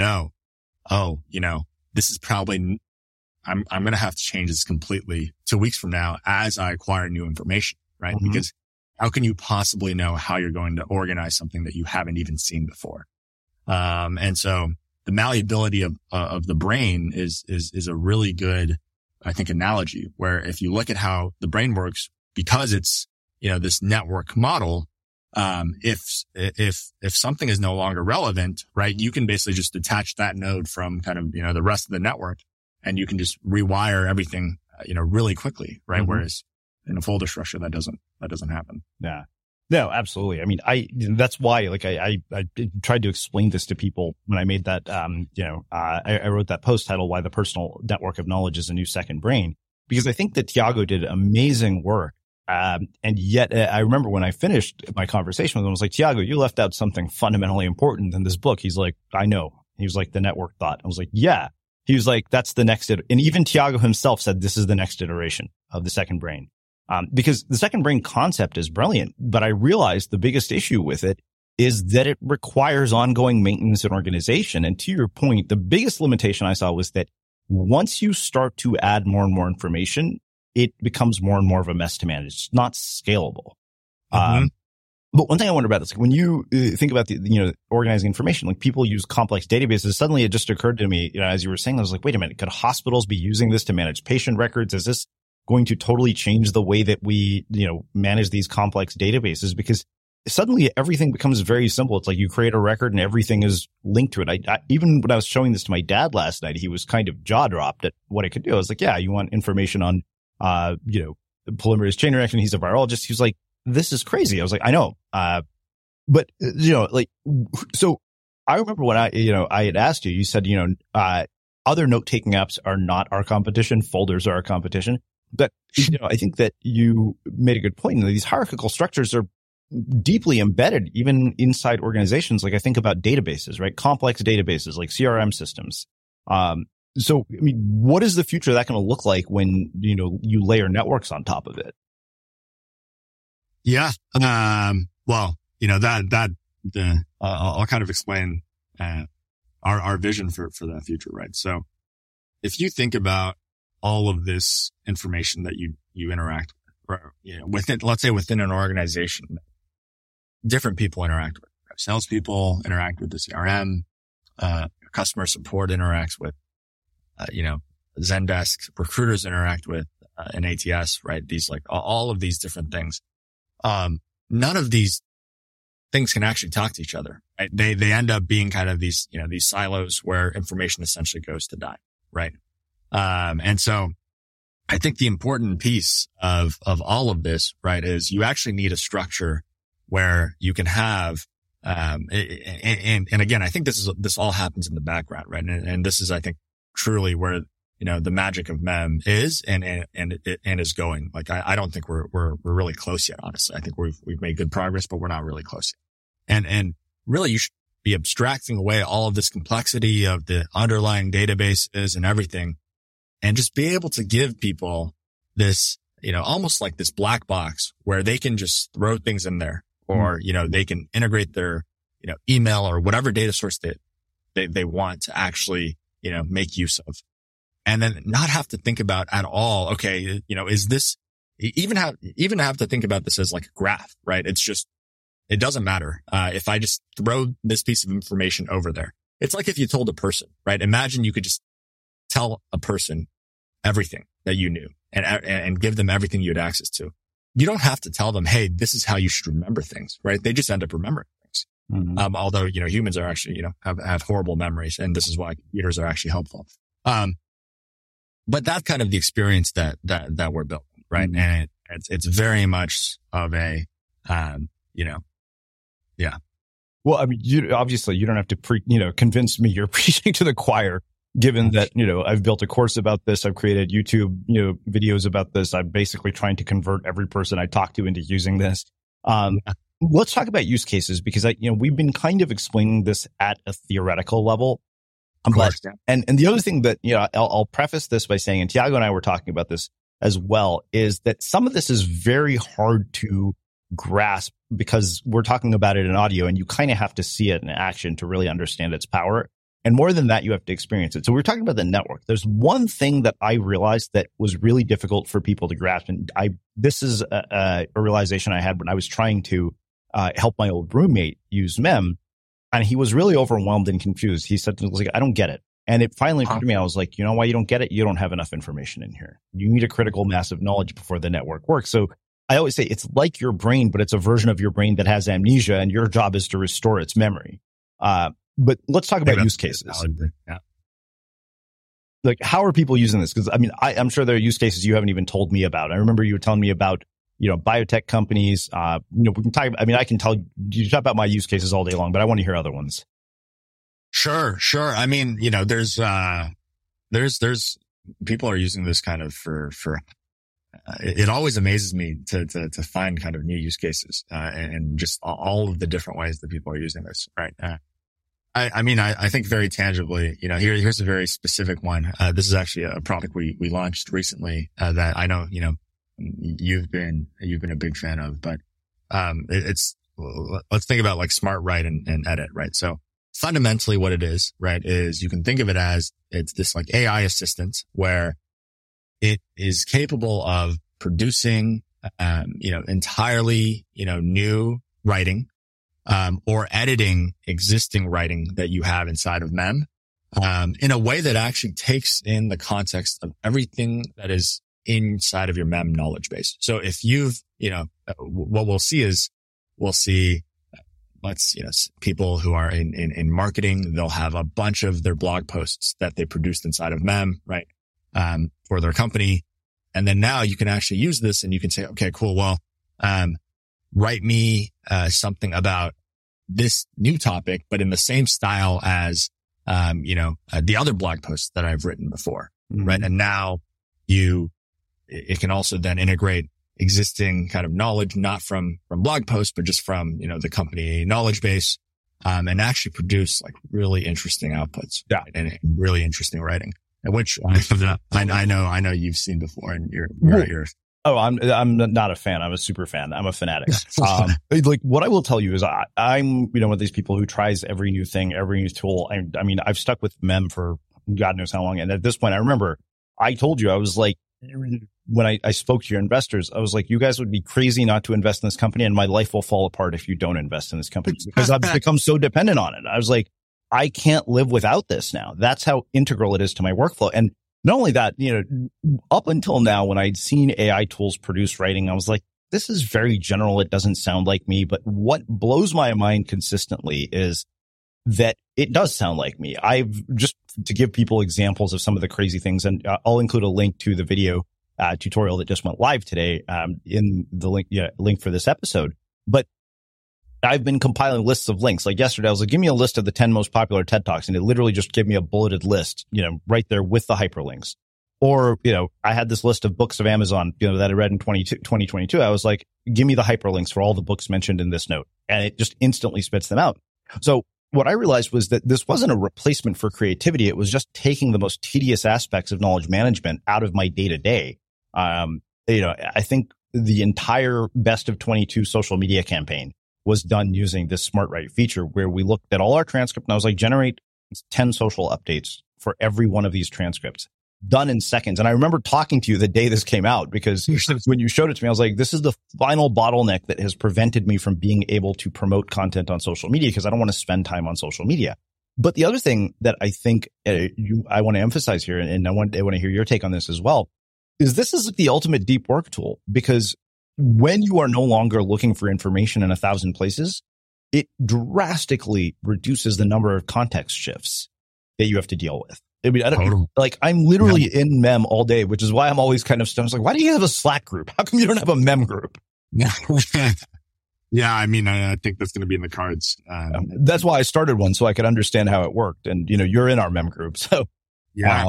this is probably, I'm going to have to change this completely 2 weeks from now as I acquire new information, right? Mm-hmm. Because how can you possibly know how you're going to organize something that you haven't even seen before? And so the malleability of the brain is a really good, I think, analogy where if you look at how the brain works, because it's, this network model, if something is no longer relevant, right, you can basically just detach that node from kind of, the rest of the network, and you can just rewire everything, really quickly, right? Mm-hmm. Whereas in a folder structure, that doesn't happen. Yeah. No, absolutely. I mean, that's why, like, I tried to explain this to people when I made that, I wrote that post titled "Why the Personal Network of Knowledge is a New Second Brain," because I think that Tiago did amazing work. And yet I remember when I finished my conversation with him, I was like, Tiago, you left out something fundamentally important in this book. He's like, I know. He was like, the network thought. I was like, yeah. He was like, that's the next, and even Tiago himself said, this is the next iteration of the second brain. Because the second brain concept is brilliant, but I realized the biggest issue with it is that it requires ongoing maintenance and organization. And to your point, the biggest limitation I saw was that once you start to add more and more information, it becomes more and more of a mess to manage. It's not scalable. Mm-hmm. But one thing I wonder about this, like when you think about organizing information, like people use complex databases, suddenly it just occurred to me, as you were saying, I was like, wait a minute, could hospitals be using this to manage patient records? Is this going to totally change the way that we, manage these complex databases? Because suddenly everything becomes very simple. It's like you create a record and everything is linked to it. I even when I was showing this to my dad last night, he was kind of jaw dropped at what it could do. I was like, yeah, you want information on, polymerase chain reaction. He's a virologist. He was like, this is crazy. I was like, I know. But so I remember when I had asked you, you said, other note-taking apps are not our competition. Folders are our competition. But, I think that you made a good point. These hierarchical structures are deeply embedded even inside organizations. Like I think about databases, right? Complex databases like CRM systems. So, I mean, what is the future of that going to look like when, you layer networks on top of it? Yeah. Well, I'll kind of explain, our vision for that future, right? So if you think about all of this information that you interact with, within, let's say within an organization, different people interact with. Salespeople interact with the CRM, customer support interacts with, Zendesk, recruiters interact with an ATS, right? These like all of these different things. None of these things can actually talk to each other, right? They end up being kind of these, these silos where information essentially goes to die, right? And so I think the important piece of all of this, right, is you actually need a structure where you can have, and again, I think this all happens in the background, right? And this is, I think, truly where, the magic of MEM is and is going. Like, I don't think we're really close yet, honestly. I think we've made good progress, but we're not really close yet. And really you should be abstracting away all of this complexity of the underlying databases and everything and just be able to give people this, almost like this black box where they can just throw things in there or, they can integrate their, email or whatever data source that they want to actually, make use of. And then not have to think about at all, okay, is this, even have to think about this as like a graph, right? It's just, it doesn't matter. If I just throw this piece of information over there, it's like if you told a person, right? Imagine you could just tell a person everything that you knew and give them everything you had access to. You don't have to tell them, hey, this is how you should remember things, right? They just end up remembering things. Mm-hmm. Although, humans are actually, have horrible memories, and this is why computers are actually helpful. But that's kind of the experience that we're building, right? Mm-hmm. And it's very much of a, yeah. Well, I mean, you don't have to convince me you're preaching to the choir, given that, I've built a course about this. I've created YouTube, videos about this. I'm basically trying to convert every person I talk to into using this. Let's talk about use cases because we've been kind of explaining this at a theoretical level. And the other thing that, I'll preface this by saying, and Tiago and I were talking about this as well, is that some of this is very hard to grasp because we're talking about it in audio and you kind of have to see it in action to really understand its power. And more than that, you have to experience it. So we're talking about the network. There's one thing that I realized that was really difficult for people to grasp. And this is a realization I had when I was trying to help my old roommate use MEM. And he was really overwhelmed and confused. He said, I don't get it. And it finally occurred to me, I was like, you know why you don't get it? You don't have enough information in here. You need a critical mass of knowledge before the network works. So I always say it's like your brain, but it's a version of your brain that has amnesia, and your job is to restore its memory. But let's talk about use cases. Yeah. Like, how are people using this? Because I mean, I'm sure there are use cases you haven't even told me about. I remember you were telling me about, biotech companies. We can talk. I mean, I can tell you talk about my use cases all day long, but I want to hear other ones. Sure. I mean, there's people are using this kind of for. It always amazes me to find kind of new use cases, and just all of the different ways that people are using this. Right. I think very tangibly, here's a very specific one. This is actually a product we launched recently, that I know, you've been a big fan of, but, let's think about like Smart Write and Edit, right? So fundamentally what it is, right, is you can think of it as it's this like AI assistant where it is capable of producing, entirely, new writing, or editing existing writing that you have inside of Mem, in a way that actually takes in the context of everything that is inside of your Mem knowledge base. So if what we'll see people who are in marketing, they'll have a bunch of their blog posts that they produced inside of Mem, right? For their company. And then now you can actually use this and you can say, okay, cool. Well, write me, something about this new topic, but in the same style as, the other blog posts that I've written before. Mm-hmm. Right. And now it can also then integrate existing kind of knowledge, not from blog posts, but just from, the company knowledge base, and actually produce like really interesting outputs. Yeah. And really interesting writing, which I know you've seen before, and you're Oh, I'm not a fan. I'm a super fan. I'm a fanatic. Like what I will tell you is I'm, one of these people who tries every new thing, every new tool. I mean, I've stuck with Mem for God knows how long. And at this point, I remember I told you, I was like, when I spoke to your investors, I was like, you guys would be crazy not to invest in this company, and my life will fall apart if you don't invest in this company, because I've become so dependent on it. I was like, I can't live without this now. That's how integral it is to my workflow. And not only that, up until now, when I'd seen AI tools produce writing, I was like, this is very general. It doesn't sound like me. But what blows my mind consistently is that it does sound like me. I've just to give people examples of some of the crazy things, and I'll include a link to the video tutorial that just went live today in the link for this episode. But I've been compiling lists of links. Like yesterday, I was like, give me a list of the 10 most popular TED Talks. And it literally just gave me a bulleted list, right there with the hyperlinks. Or, I had this list of books of Amazon, that I read in 2022. I was like, give me the hyperlinks for all the books mentioned in this note. And it just instantly spits them out. So what I realized was that this wasn't a replacement for creativity. It was just taking the most tedious aspects of knowledge management out of my day to day. I think the entire best of 22 social media campaign was done using this Smart Write feature, where we looked at all our transcript and I was like, generate 10 social updates for every one of these transcripts, done in seconds. And I remember talking to you the day this came out, because when you showed it to me, I was like, this is the final bottleneck that has prevented me from being able to promote content on social media, because I don't want to spend time on social media. But the other thing that I think I want to emphasize here, and I want to hear your take on this as well, is this is the ultimate deep work tool, because when you are no longer looking for information in 1,000 places, it drastically reduces the number of context shifts that you have to deal with. I mean, I'm literally in Mem all day, which is why I'm always kind of stunned. I was like, why do you have a Slack group? How come you don't have a Mem group? Yeah, I mean, I think that's going to be in the cards. That's why I started one, so I could understand how it worked. And, you're in our Mem group. So, yeah.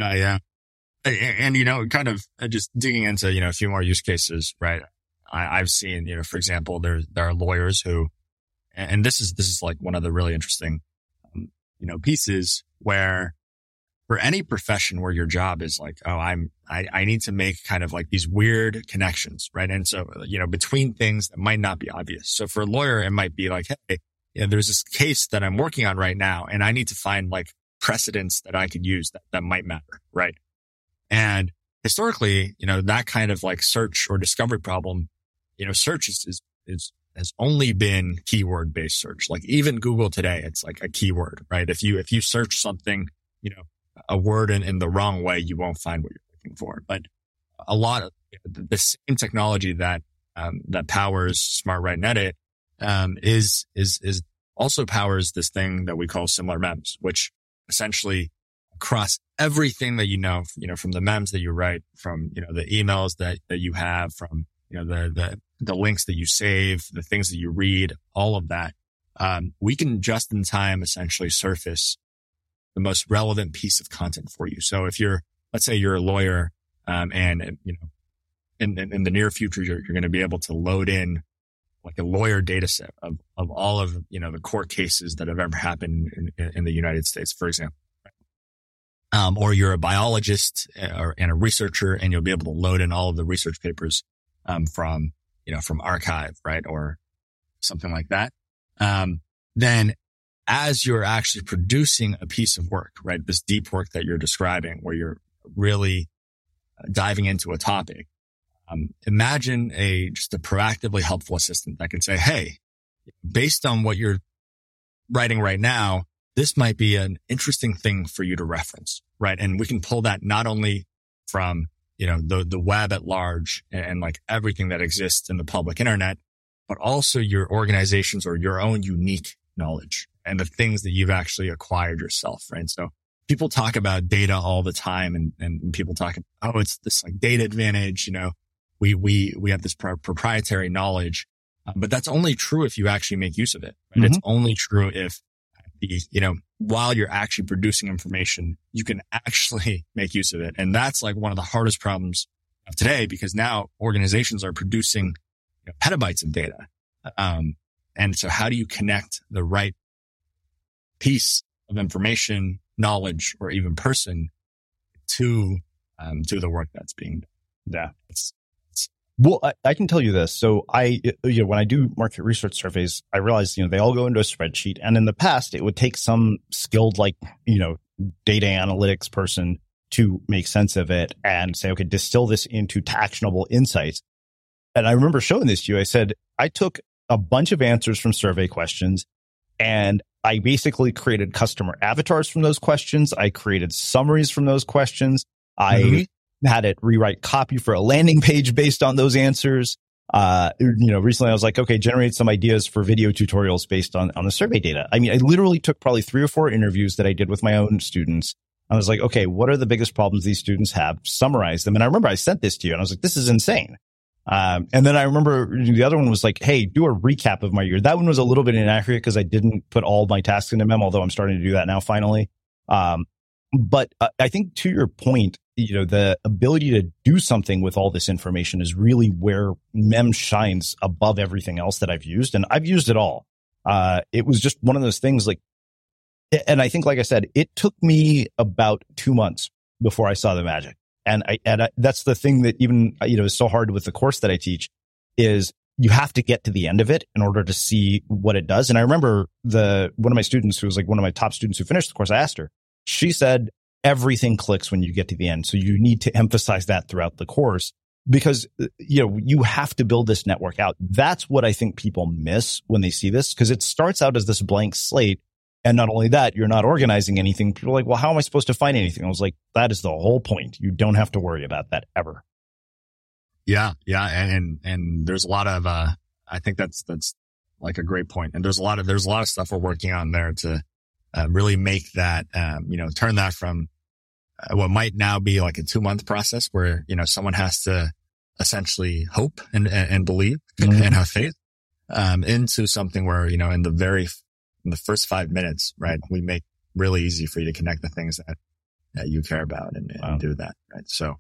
And, kind of just digging into, a few more use cases, right? I've seen, for example, there are lawyers who, and this is like one of the really interesting, pieces where for any profession where your job is like, oh, I need to make kind of like these weird connections, right? And so, between things that might not be obvious. So for a lawyer, it might be like, hey, there's this case that I'm working on right now, and I need to find like precedents that I could use that might matter, right? And historically, that kind of like search or discovery problem, search has only been keyword based search. Like even Google today, it's like a keyword, right? If you search something, a word in the wrong way, you won't find what you're looking for. But a lot of the same technology that powers SmartWrite and Edit, is also powers this thing that we call similar mems, which essentially across everything that you know, from the memes that you write, from, the emails that you have, from, the links that you save, the things that you read, all of that, we can just in time essentially surface the most relevant piece of content for you. So if let's say you're a lawyer, and in the near future, you're going to be able to load in like a lawyer data set of all of, the court cases that have ever happened in the United States, for example. Or you're a biologist and a researcher, and you'll be able to load in all of the research papers, from arXiv, right? Or something like that. Then as you're actually producing a piece of work, right? This deep work that you're describing, where you're really diving into a topic, imagine just a proactively helpful assistant that can say, hey, based on what you're writing right now, this might be an interesting thing for you to reference, right? And we can pull that not only from, the web at large and like everything that exists in the public internet, but also your organizations or your own unique knowledge and the things that you've actually acquired yourself, right? So people talk about data all the time, and people talk about, it's this like data advantage, we have this proprietary knowledge, but that's only true if you actually make use of it. Right? Mm-hmm. It's only true if while you're actually producing information, you can actually make use of it. And that's like one of the hardest problems of today, because now organizations are producing petabytes of data. And so how do you connect the right piece of information, knowledge, or even person to the work that's being done? Yeah. Well, I can tell you this. So when I do market research surveys, I realize, they all go into a spreadsheet. And in the past, it would take some skilled, data analytics person to make sense of it and say, okay, distill this into actionable insights. And I remember showing this to you. I said, I took a bunch of answers from survey questions, and I basically created customer avatars from those questions. I created summaries from those questions. I had it rewrite copy for a landing page based on those answers. Recently I was like, okay, generate some ideas for video tutorials based on the survey data. I mean, I literally took probably 3 or 4 interviews that I did with my own students. I was like, okay, what are the biggest problems these students have? Summarize them. And I remember I sent this to you and I was like, this is insane. And then I remember the other one was like, hey, do a recap of my year. That one was a little bit inaccurate because I didn't put all my tasks in a memo, although I'm starting to do that now finally. But I think to your point, the ability to do something with all this information is really where MEM shines above everything else that I've used. And I've used it all. It was just one of those things and I think, like I said, it took me about 2 months before I saw the magic. And that's the thing that even, is so hard with the course that I teach, is you have to get to the end of it in order to see what it does. And I remember one of my students, who was like one of my top students who finished the course, I asked her, she said, everything clicks when you get to the end. So you need to emphasize that throughout the course, because, you have to build this network out. That's what I think people miss when they see this, because it starts out as this blank slate. And not only that, you're not organizing anything. People are like, well, how am I supposed to find anything? I was like, that is the whole point. You don't have to worry about that ever. Yeah. Yeah. And there's a lot of, I think that's like a great point. And there's a lot of stuff we're working on there to really make that, turn that from what might now be like a 2-month process where, someone has to essentially hope and believe and have faith, into something where, in the first 5 minutes, right, we make really easy for you to connect the things that you care about and do that. Right. So,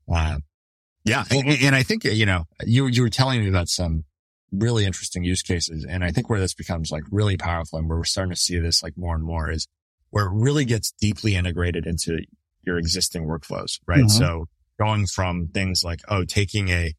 yeah. And I think, you were telling me about some really interesting use cases. And I think where this becomes like really powerful and where we're starting to see this like more and more is where it really gets deeply integrated into your existing workflows, right? Mm-hmm. So going from things like, taking a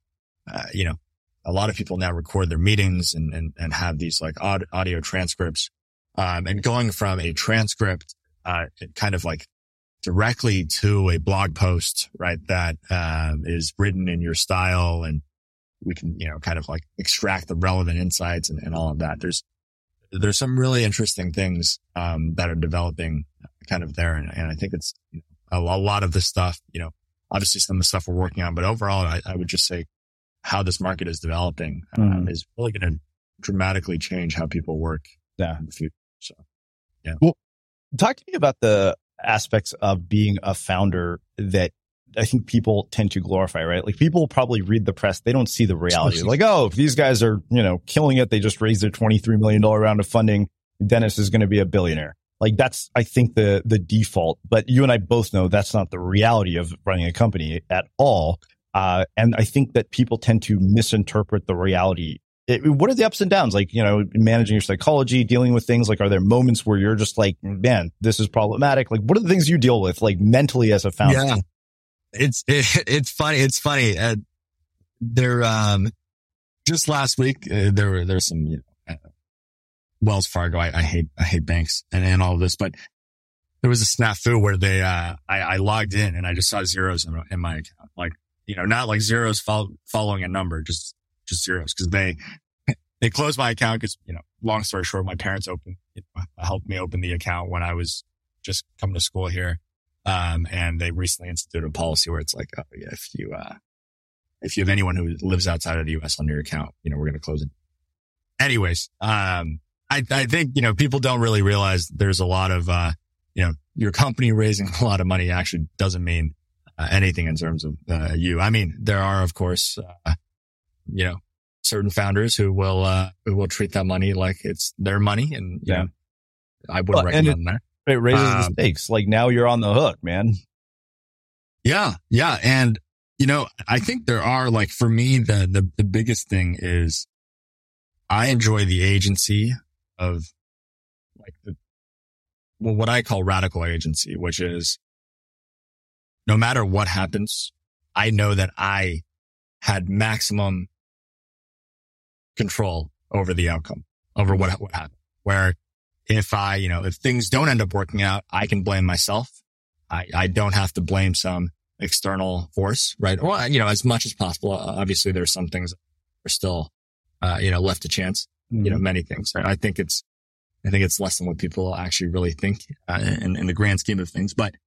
lot of people now record their meetings and have these like audio transcripts, and going from a transcript, kind of like directly to a blog post, right? That, is written in your style, and we can, kind of like extract the relevant insights and all of that. There's some really interesting things, that are developing kind of there. And I think it's a lot of the stuff, obviously some of the stuff we're working on, but overall, I would just say how this market is developing is really going to dramatically change how people work in the future. So, yeah. Well, talk to me about the aspects of being a founder that I think people tend to glorify, right? Like people probably read the press. They don't see the reality. Like, oh, if these guys are, killing it, they just raised their $23 million round of funding. Dennis is going to be a billionaire. Like that's, I think the default, but you and I both know that's not the reality of running a company at all. And I think that people tend to misinterpret the reality. What are the ups and downs? Like, managing your psychology, dealing with things like, are there moments where you're just like, man, this is problematic? Like, what are the things you deal with, like mentally as a founder? Yeah. It's funny. It's funny. Just last week, there's some, Wells Fargo. I hate banks and all of this, but there was a snafu where I logged in and I just saw zeros in my account. Like, not like zeros following a number, just zeros. Cause they closed my account because, long story short, my parents helped me open the account when I was just coming to school here. And they recently instituted a policy where it's like, oh yeah, if you have anyone who lives outside of the US on your account, we're going to close it. Anyways, I think, people don't really realize there's a lot of, your company raising a lot of money actually doesn't mean anything in terms of, you. I mean, there are, of course, certain founders who will treat that money like it's their money. And, I wouldn't recommend that. It raises the stakes. Like now you're on the hook, man. Yeah. Yeah. And, I think there are like, for me, the biggest thing is I enjoy the agency of like what I call radical agency, which is no matter what happens, I know that I had maximum control over the outcome, over what happened. Where if if things don't end up working out, I can blame myself. I don't have to blame some external force, right? Well, as much as possible. Obviously there's some things that are still, left to chance, many things. I think it's less than what people actually really think, in the grand scheme of things. But,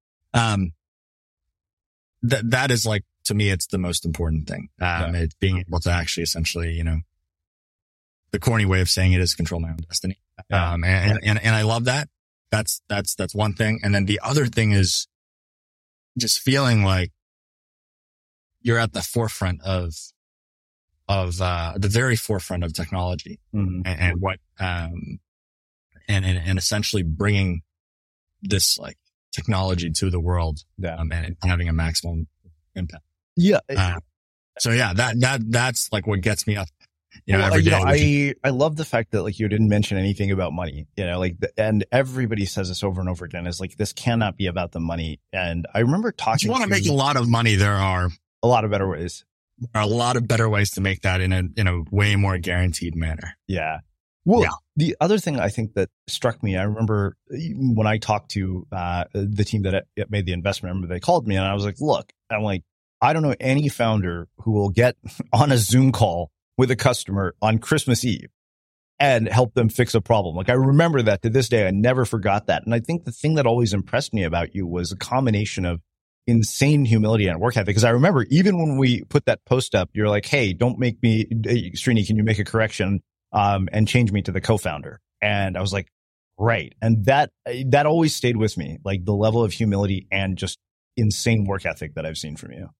that is like, to me, it's the most important thing. It's being able to actually essentially, the corny way of saying it is control my own destiny. And I love that. That's one thing. And then the other thing is just feeling like you're at the forefront of the very forefront of technology and what, and essentially bringing this like technology to the world, and having a maximum impact. Yeah. So yeah, that's like what gets me up. Every day. I love the fact that like you didn't mention anything about money, and everybody says this over and over again is like, this cannot be about the money. And I remember talking. If you want to make a lot of money, there are a lot of better ways. There are a lot of better ways to make that in a way more guaranteed manner. Yeah. Well, the other thing I think that struck me, I remember when I talked to, the team that made the investment, I remember they called me and I was like, look, I'm like, I don't know any founder who will get on a Zoom call with a customer on Christmas Eve and help them fix a problem. Like I remember that to this day. I never forgot that. And I think the thing that always impressed me about you was a combination of insane humility and work ethic. Because I remember even when we put that post up, you're like, hey, don't make me, Srini, can you make a correction, and change me to the co-founder? And I was like, right. And that always stayed with me, like the level of humility and just insane work ethic that I've seen from you.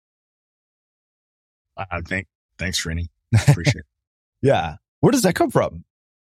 Thanks, Srini. Appreciate it. Yeah. Where does that come from?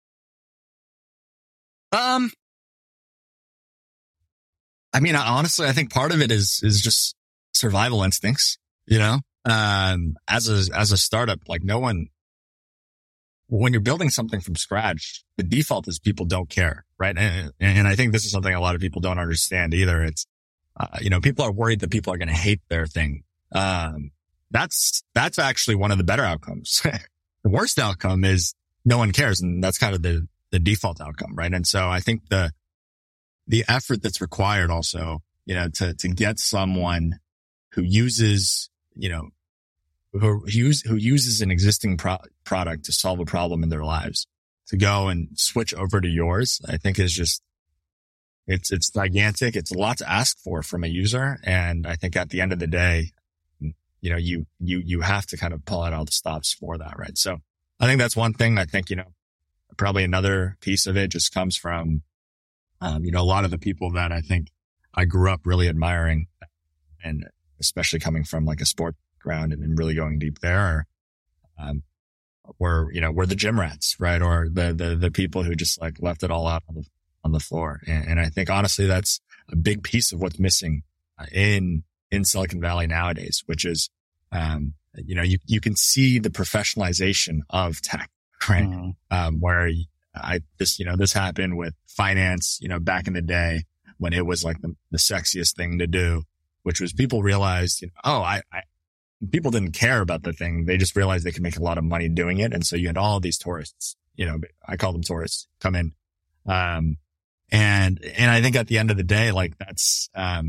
I mean, honestly, I think part of it is just survival instincts, as a startup, like when you're building something from scratch, the default is people don't care. Right. And I think this is something a lot of people don't understand either. It's, people are worried that people are going to hate their thing. That's actually one of the better outcomes. The worst outcome is no one cares. And that's kind of the default outcome. Right. And so I think the effort that's required also, to get someone who uses, who uses an existing product to solve a problem in their lives to go and switch over to yours, I think is it's gigantic. It's a lot to ask for from a user. And I think at the end of the day, you know, you have to kind of pull out all the stops for that. Right. So I think that's one thing. I think, you know, probably another piece of it just comes from, you know, a lot of the people that I think I grew up really admiring, and especially coming from like a sport background and really going deep there, were the gym rats, right? Or the people who just like left it all out on the floor. And I think honestly, that's a big piece of what's missing in Silicon Valley nowadays, which is, you know, you can see the professionalization of tech, right? Where this happened with finance, you know, back in the day when it was like the sexiest thing to do, which was people realized, you know, people didn't care about the thing. They just realized they could make a lot of money doing it. And so you had all of these tourists, you know, I call them tourists, come in. And I think at the end of the day, like that's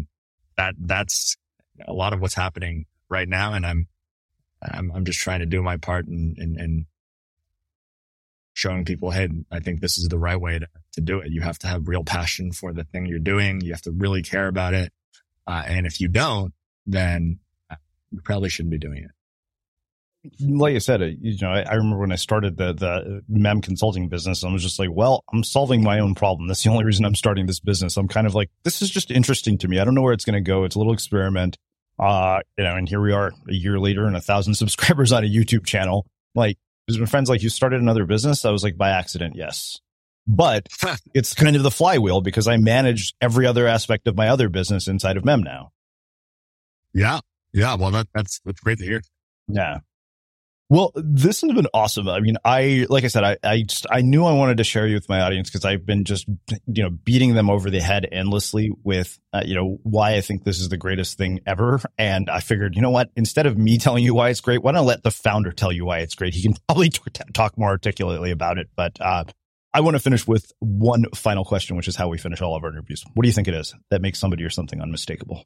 a lot of what's happening right now. And I'm just trying to do my part in showing people, hey, I think this is the right way to do it. You have to have real passion for the thing you're doing. You have to really care about it. And if you don't, then you probably shouldn't be doing it. Like I said, you know, I remember when I started the MEM consulting business, I was just like, well, I'm solving my own problem. That's the only reason I'm starting this business. I'm kind of like, this is just interesting to me. I don't know where it's going to go. It's a little experiment. You know, and here we are a year later and 1,000 subscribers on a YouTube channel. Like, there's been friends like, you started another business? I was like, by accident, yes. But it's kind of the flywheel because I manage every other aspect of my other business inside of MEM now. Yeah. Yeah. Well, that's great to hear. Yeah. Well, this has been awesome. I mean, like I said, I knew I wanted to share you with my audience because I've been just, you know, beating them over the head endlessly with, you know, why I think this is the greatest thing ever. And I figured, you know what, instead of me telling you why it's great, why don't I let the founder tell you why it's great? He can probably talk more articulately about it. But, I want to finish with one final question, which is how we finish all of our interviews. What do you think it is that makes somebody or something unmistakable?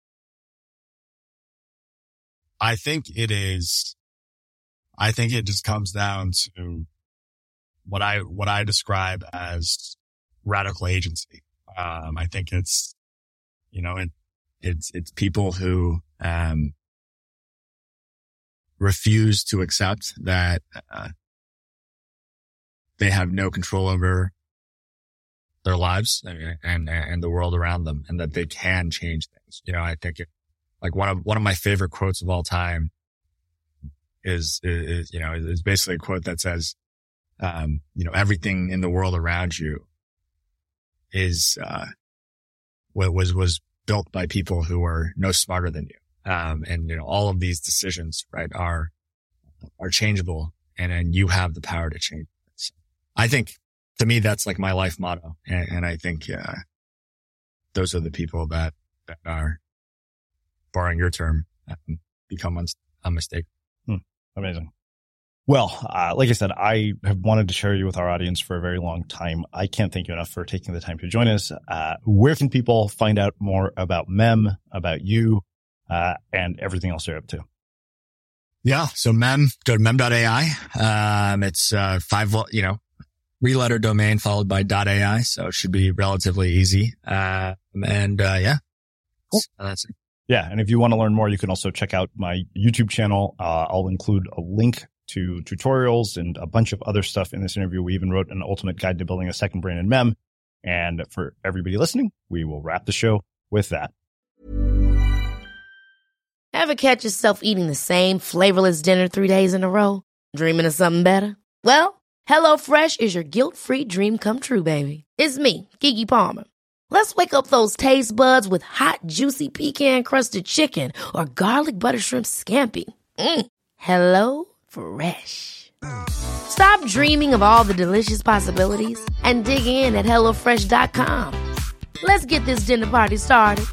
I think it just comes down to what I describe as radical agency. I think it's, you know, it's people who, refuse to accept that, they have no control over their lives and the world around them, and that they can change things. You know, I think like one of my favorite quotes of all time is basically a quote that says, you know, everything in the world around you is, was built by people who are no smarter than you. And, you know, all of these decisions, right, are changeable, and you have the power to change. So I think to me, that's like my life motto. And I think, those are the people that are, borrowing your term, become unmistakable. Amazing. Well, like I said, I have wanted to share you with our audience for a very long time. I can't thank you enough for taking the time to join us. Where can people find out more about MEM, about you, and everything else you're up to? Yeah. So MEM, go to mem.ai. It's 3-letter domain followed by .ai. So it should be relatively easy. Yeah. Cool. So that's it. Yeah. And if you want to learn more, you can also check out my YouTube channel. I'll include a link to tutorials and a bunch of other stuff in this interview. We even wrote an ultimate guide to building a second brain in MEM. And for everybody listening, we will wrap the show with that. Ever catch yourself eating the same flavorless dinner 3 days in a row? Dreaming of something better? Well, HelloFresh is your guilt-free dream come true, baby. It's me, Keke Palmer. Let's wake up those taste buds with hot, juicy pecan-crusted chicken or garlic butter shrimp scampi. Hello Fresh. Stop dreaming of all the delicious possibilities and dig in at HelloFresh.com. Let's get this dinner party started.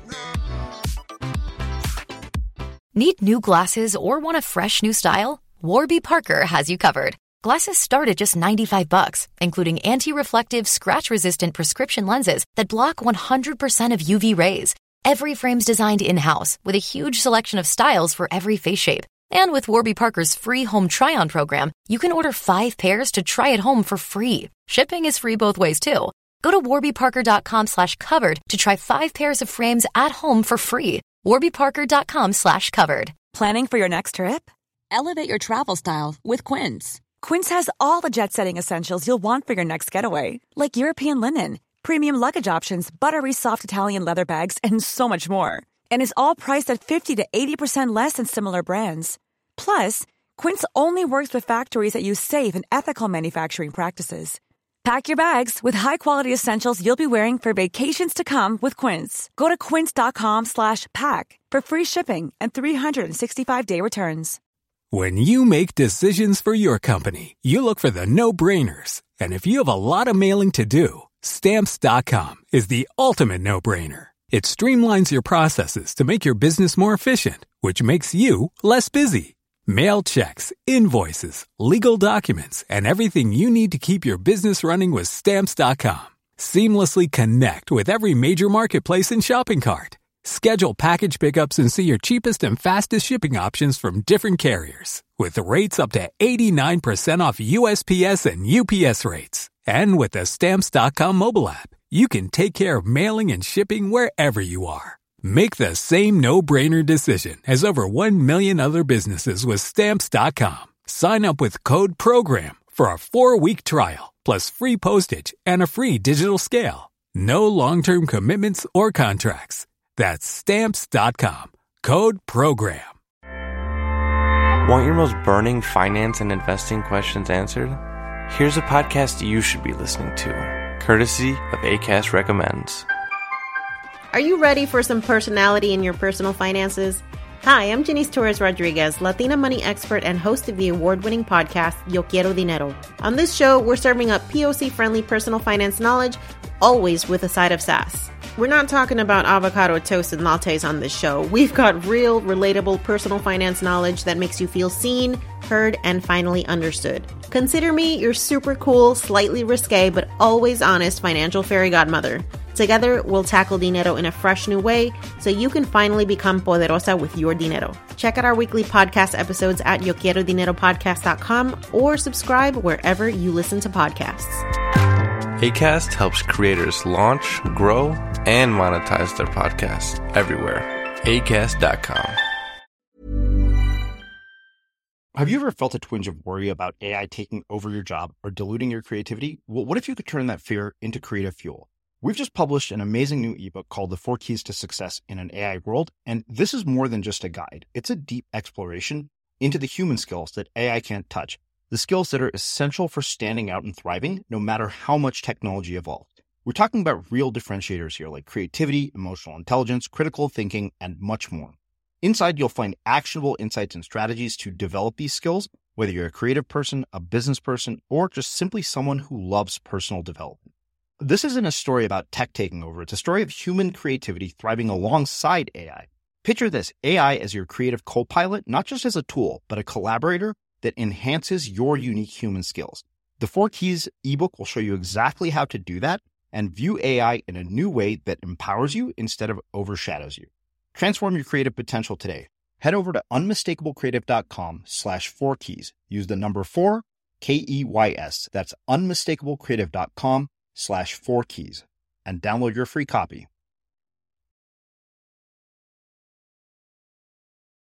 Need new glasses or want a fresh new style? Warby Parker has you covered. Glasses start at just $95, including anti-reflective, scratch-resistant prescription lenses that block 100% of UV rays. Every frame's designed in-house with a huge selection of styles for every face shape. And with Warby Parker's free home try-on program, you can order 5 pairs to try at home for free. Shipping is free both ways, too. Go to warbyparker.com/covered to try 5 pairs of frames at home for free. warbyparker.com/covered. Planning for your next trip? Elevate your travel style with Quince. Quince has all the jet-setting essentials you'll want for your next getaway, like European linen, premium luggage options, buttery soft Italian leather bags, and so much more. And is all priced at 50 to 80% less than similar brands. Plus, Quince only works with factories that use safe and ethical manufacturing practices. Pack your bags with high-quality essentials you'll be wearing for vacations to come with Quince. Go to quince.com/pack for free shipping and 365-day returns. When you make decisions for your company, you look for the no-brainers. And if you have a lot of mailing to do, Stamps.com is the ultimate no-brainer. It streamlines your processes to make your business more efficient, which makes you less busy. Mail checks, invoices, legal documents, and everything you need to keep your business running with Stamps.com. Seamlessly connect with every major marketplace and shopping cart. Schedule package pickups and see your cheapest and fastest shipping options from different carriers, with rates up to 89% off USPS and UPS rates. And with the Stamps.com mobile app, you can take care of mailing and shipping wherever you are. Make the same no-brainer decision as over 1 million other businesses with Stamps.com. Sign up with code PROGRAM for a 4-week trial, plus free postage and a free digital scale. No long-term commitments or contracts. That's Stamps.com. Code PROGRAM. Want your most burning finance and investing questions answered? Here's a podcast you should be listening to, courtesy of Acast Recommends. Are you ready for some personality in your personal finances? Hi, I'm Janice Torres-Rodriguez, Latina money expert and host of the award-winning podcast, Yo Quiero Dinero. On this show, we're serving up POC-friendly personal finance knowledge, always with a side of sass. We're not talking about avocado toast and lattes on this show. We've got real, relatable personal finance knowledge that makes you feel seen, heard, and finally understood. Consider me your super cool, slightly risque, but always honest financial fairy godmother. Together, we'll tackle dinero in a fresh new way so you can finally become poderosa with your dinero. Check out our weekly podcast episodes at YoQuieroDineroPodcast.com or subscribe wherever you listen to podcasts. Acast helps creators launch, grow, and monetize their podcasts everywhere. Acast.com. Have you ever felt a twinge of worry about AI taking over your job or diluting your creativity? Well, what if you could turn that fear into creative fuel? We've just published an amazing new ebook called The 4 Keys to Success in an AI World, and this is more than just a guide. It's a deep exploration into the human skills that AI can't touch, the skills that are essential for standing out and thriving, no matter how much technology evolved. We're talking about real differentiators here, like creativity, emotional intelligence, critical thinking, and much more. Inside, you'll find actionable insights and strategies to develop these skills, whether you're a creative person, a business person, or just simply someone who loves personal development. This isn't a story about tech taking over. It's a story of human creativity thriving alongside AI. Picture this, AI as your creative co-pilot, not just as a tool, but a collaborator that enhances your unique human skills. The 4 Keys ebook will show you exactly how to do that and view AI in a new way that empowers you instead of overshadows you. Transform your creative potential today. Head over to unmistakablecreative.com/4keys. Use the number 4, KEYS. That's unmistakablecreative.com/4keys and download your free copy.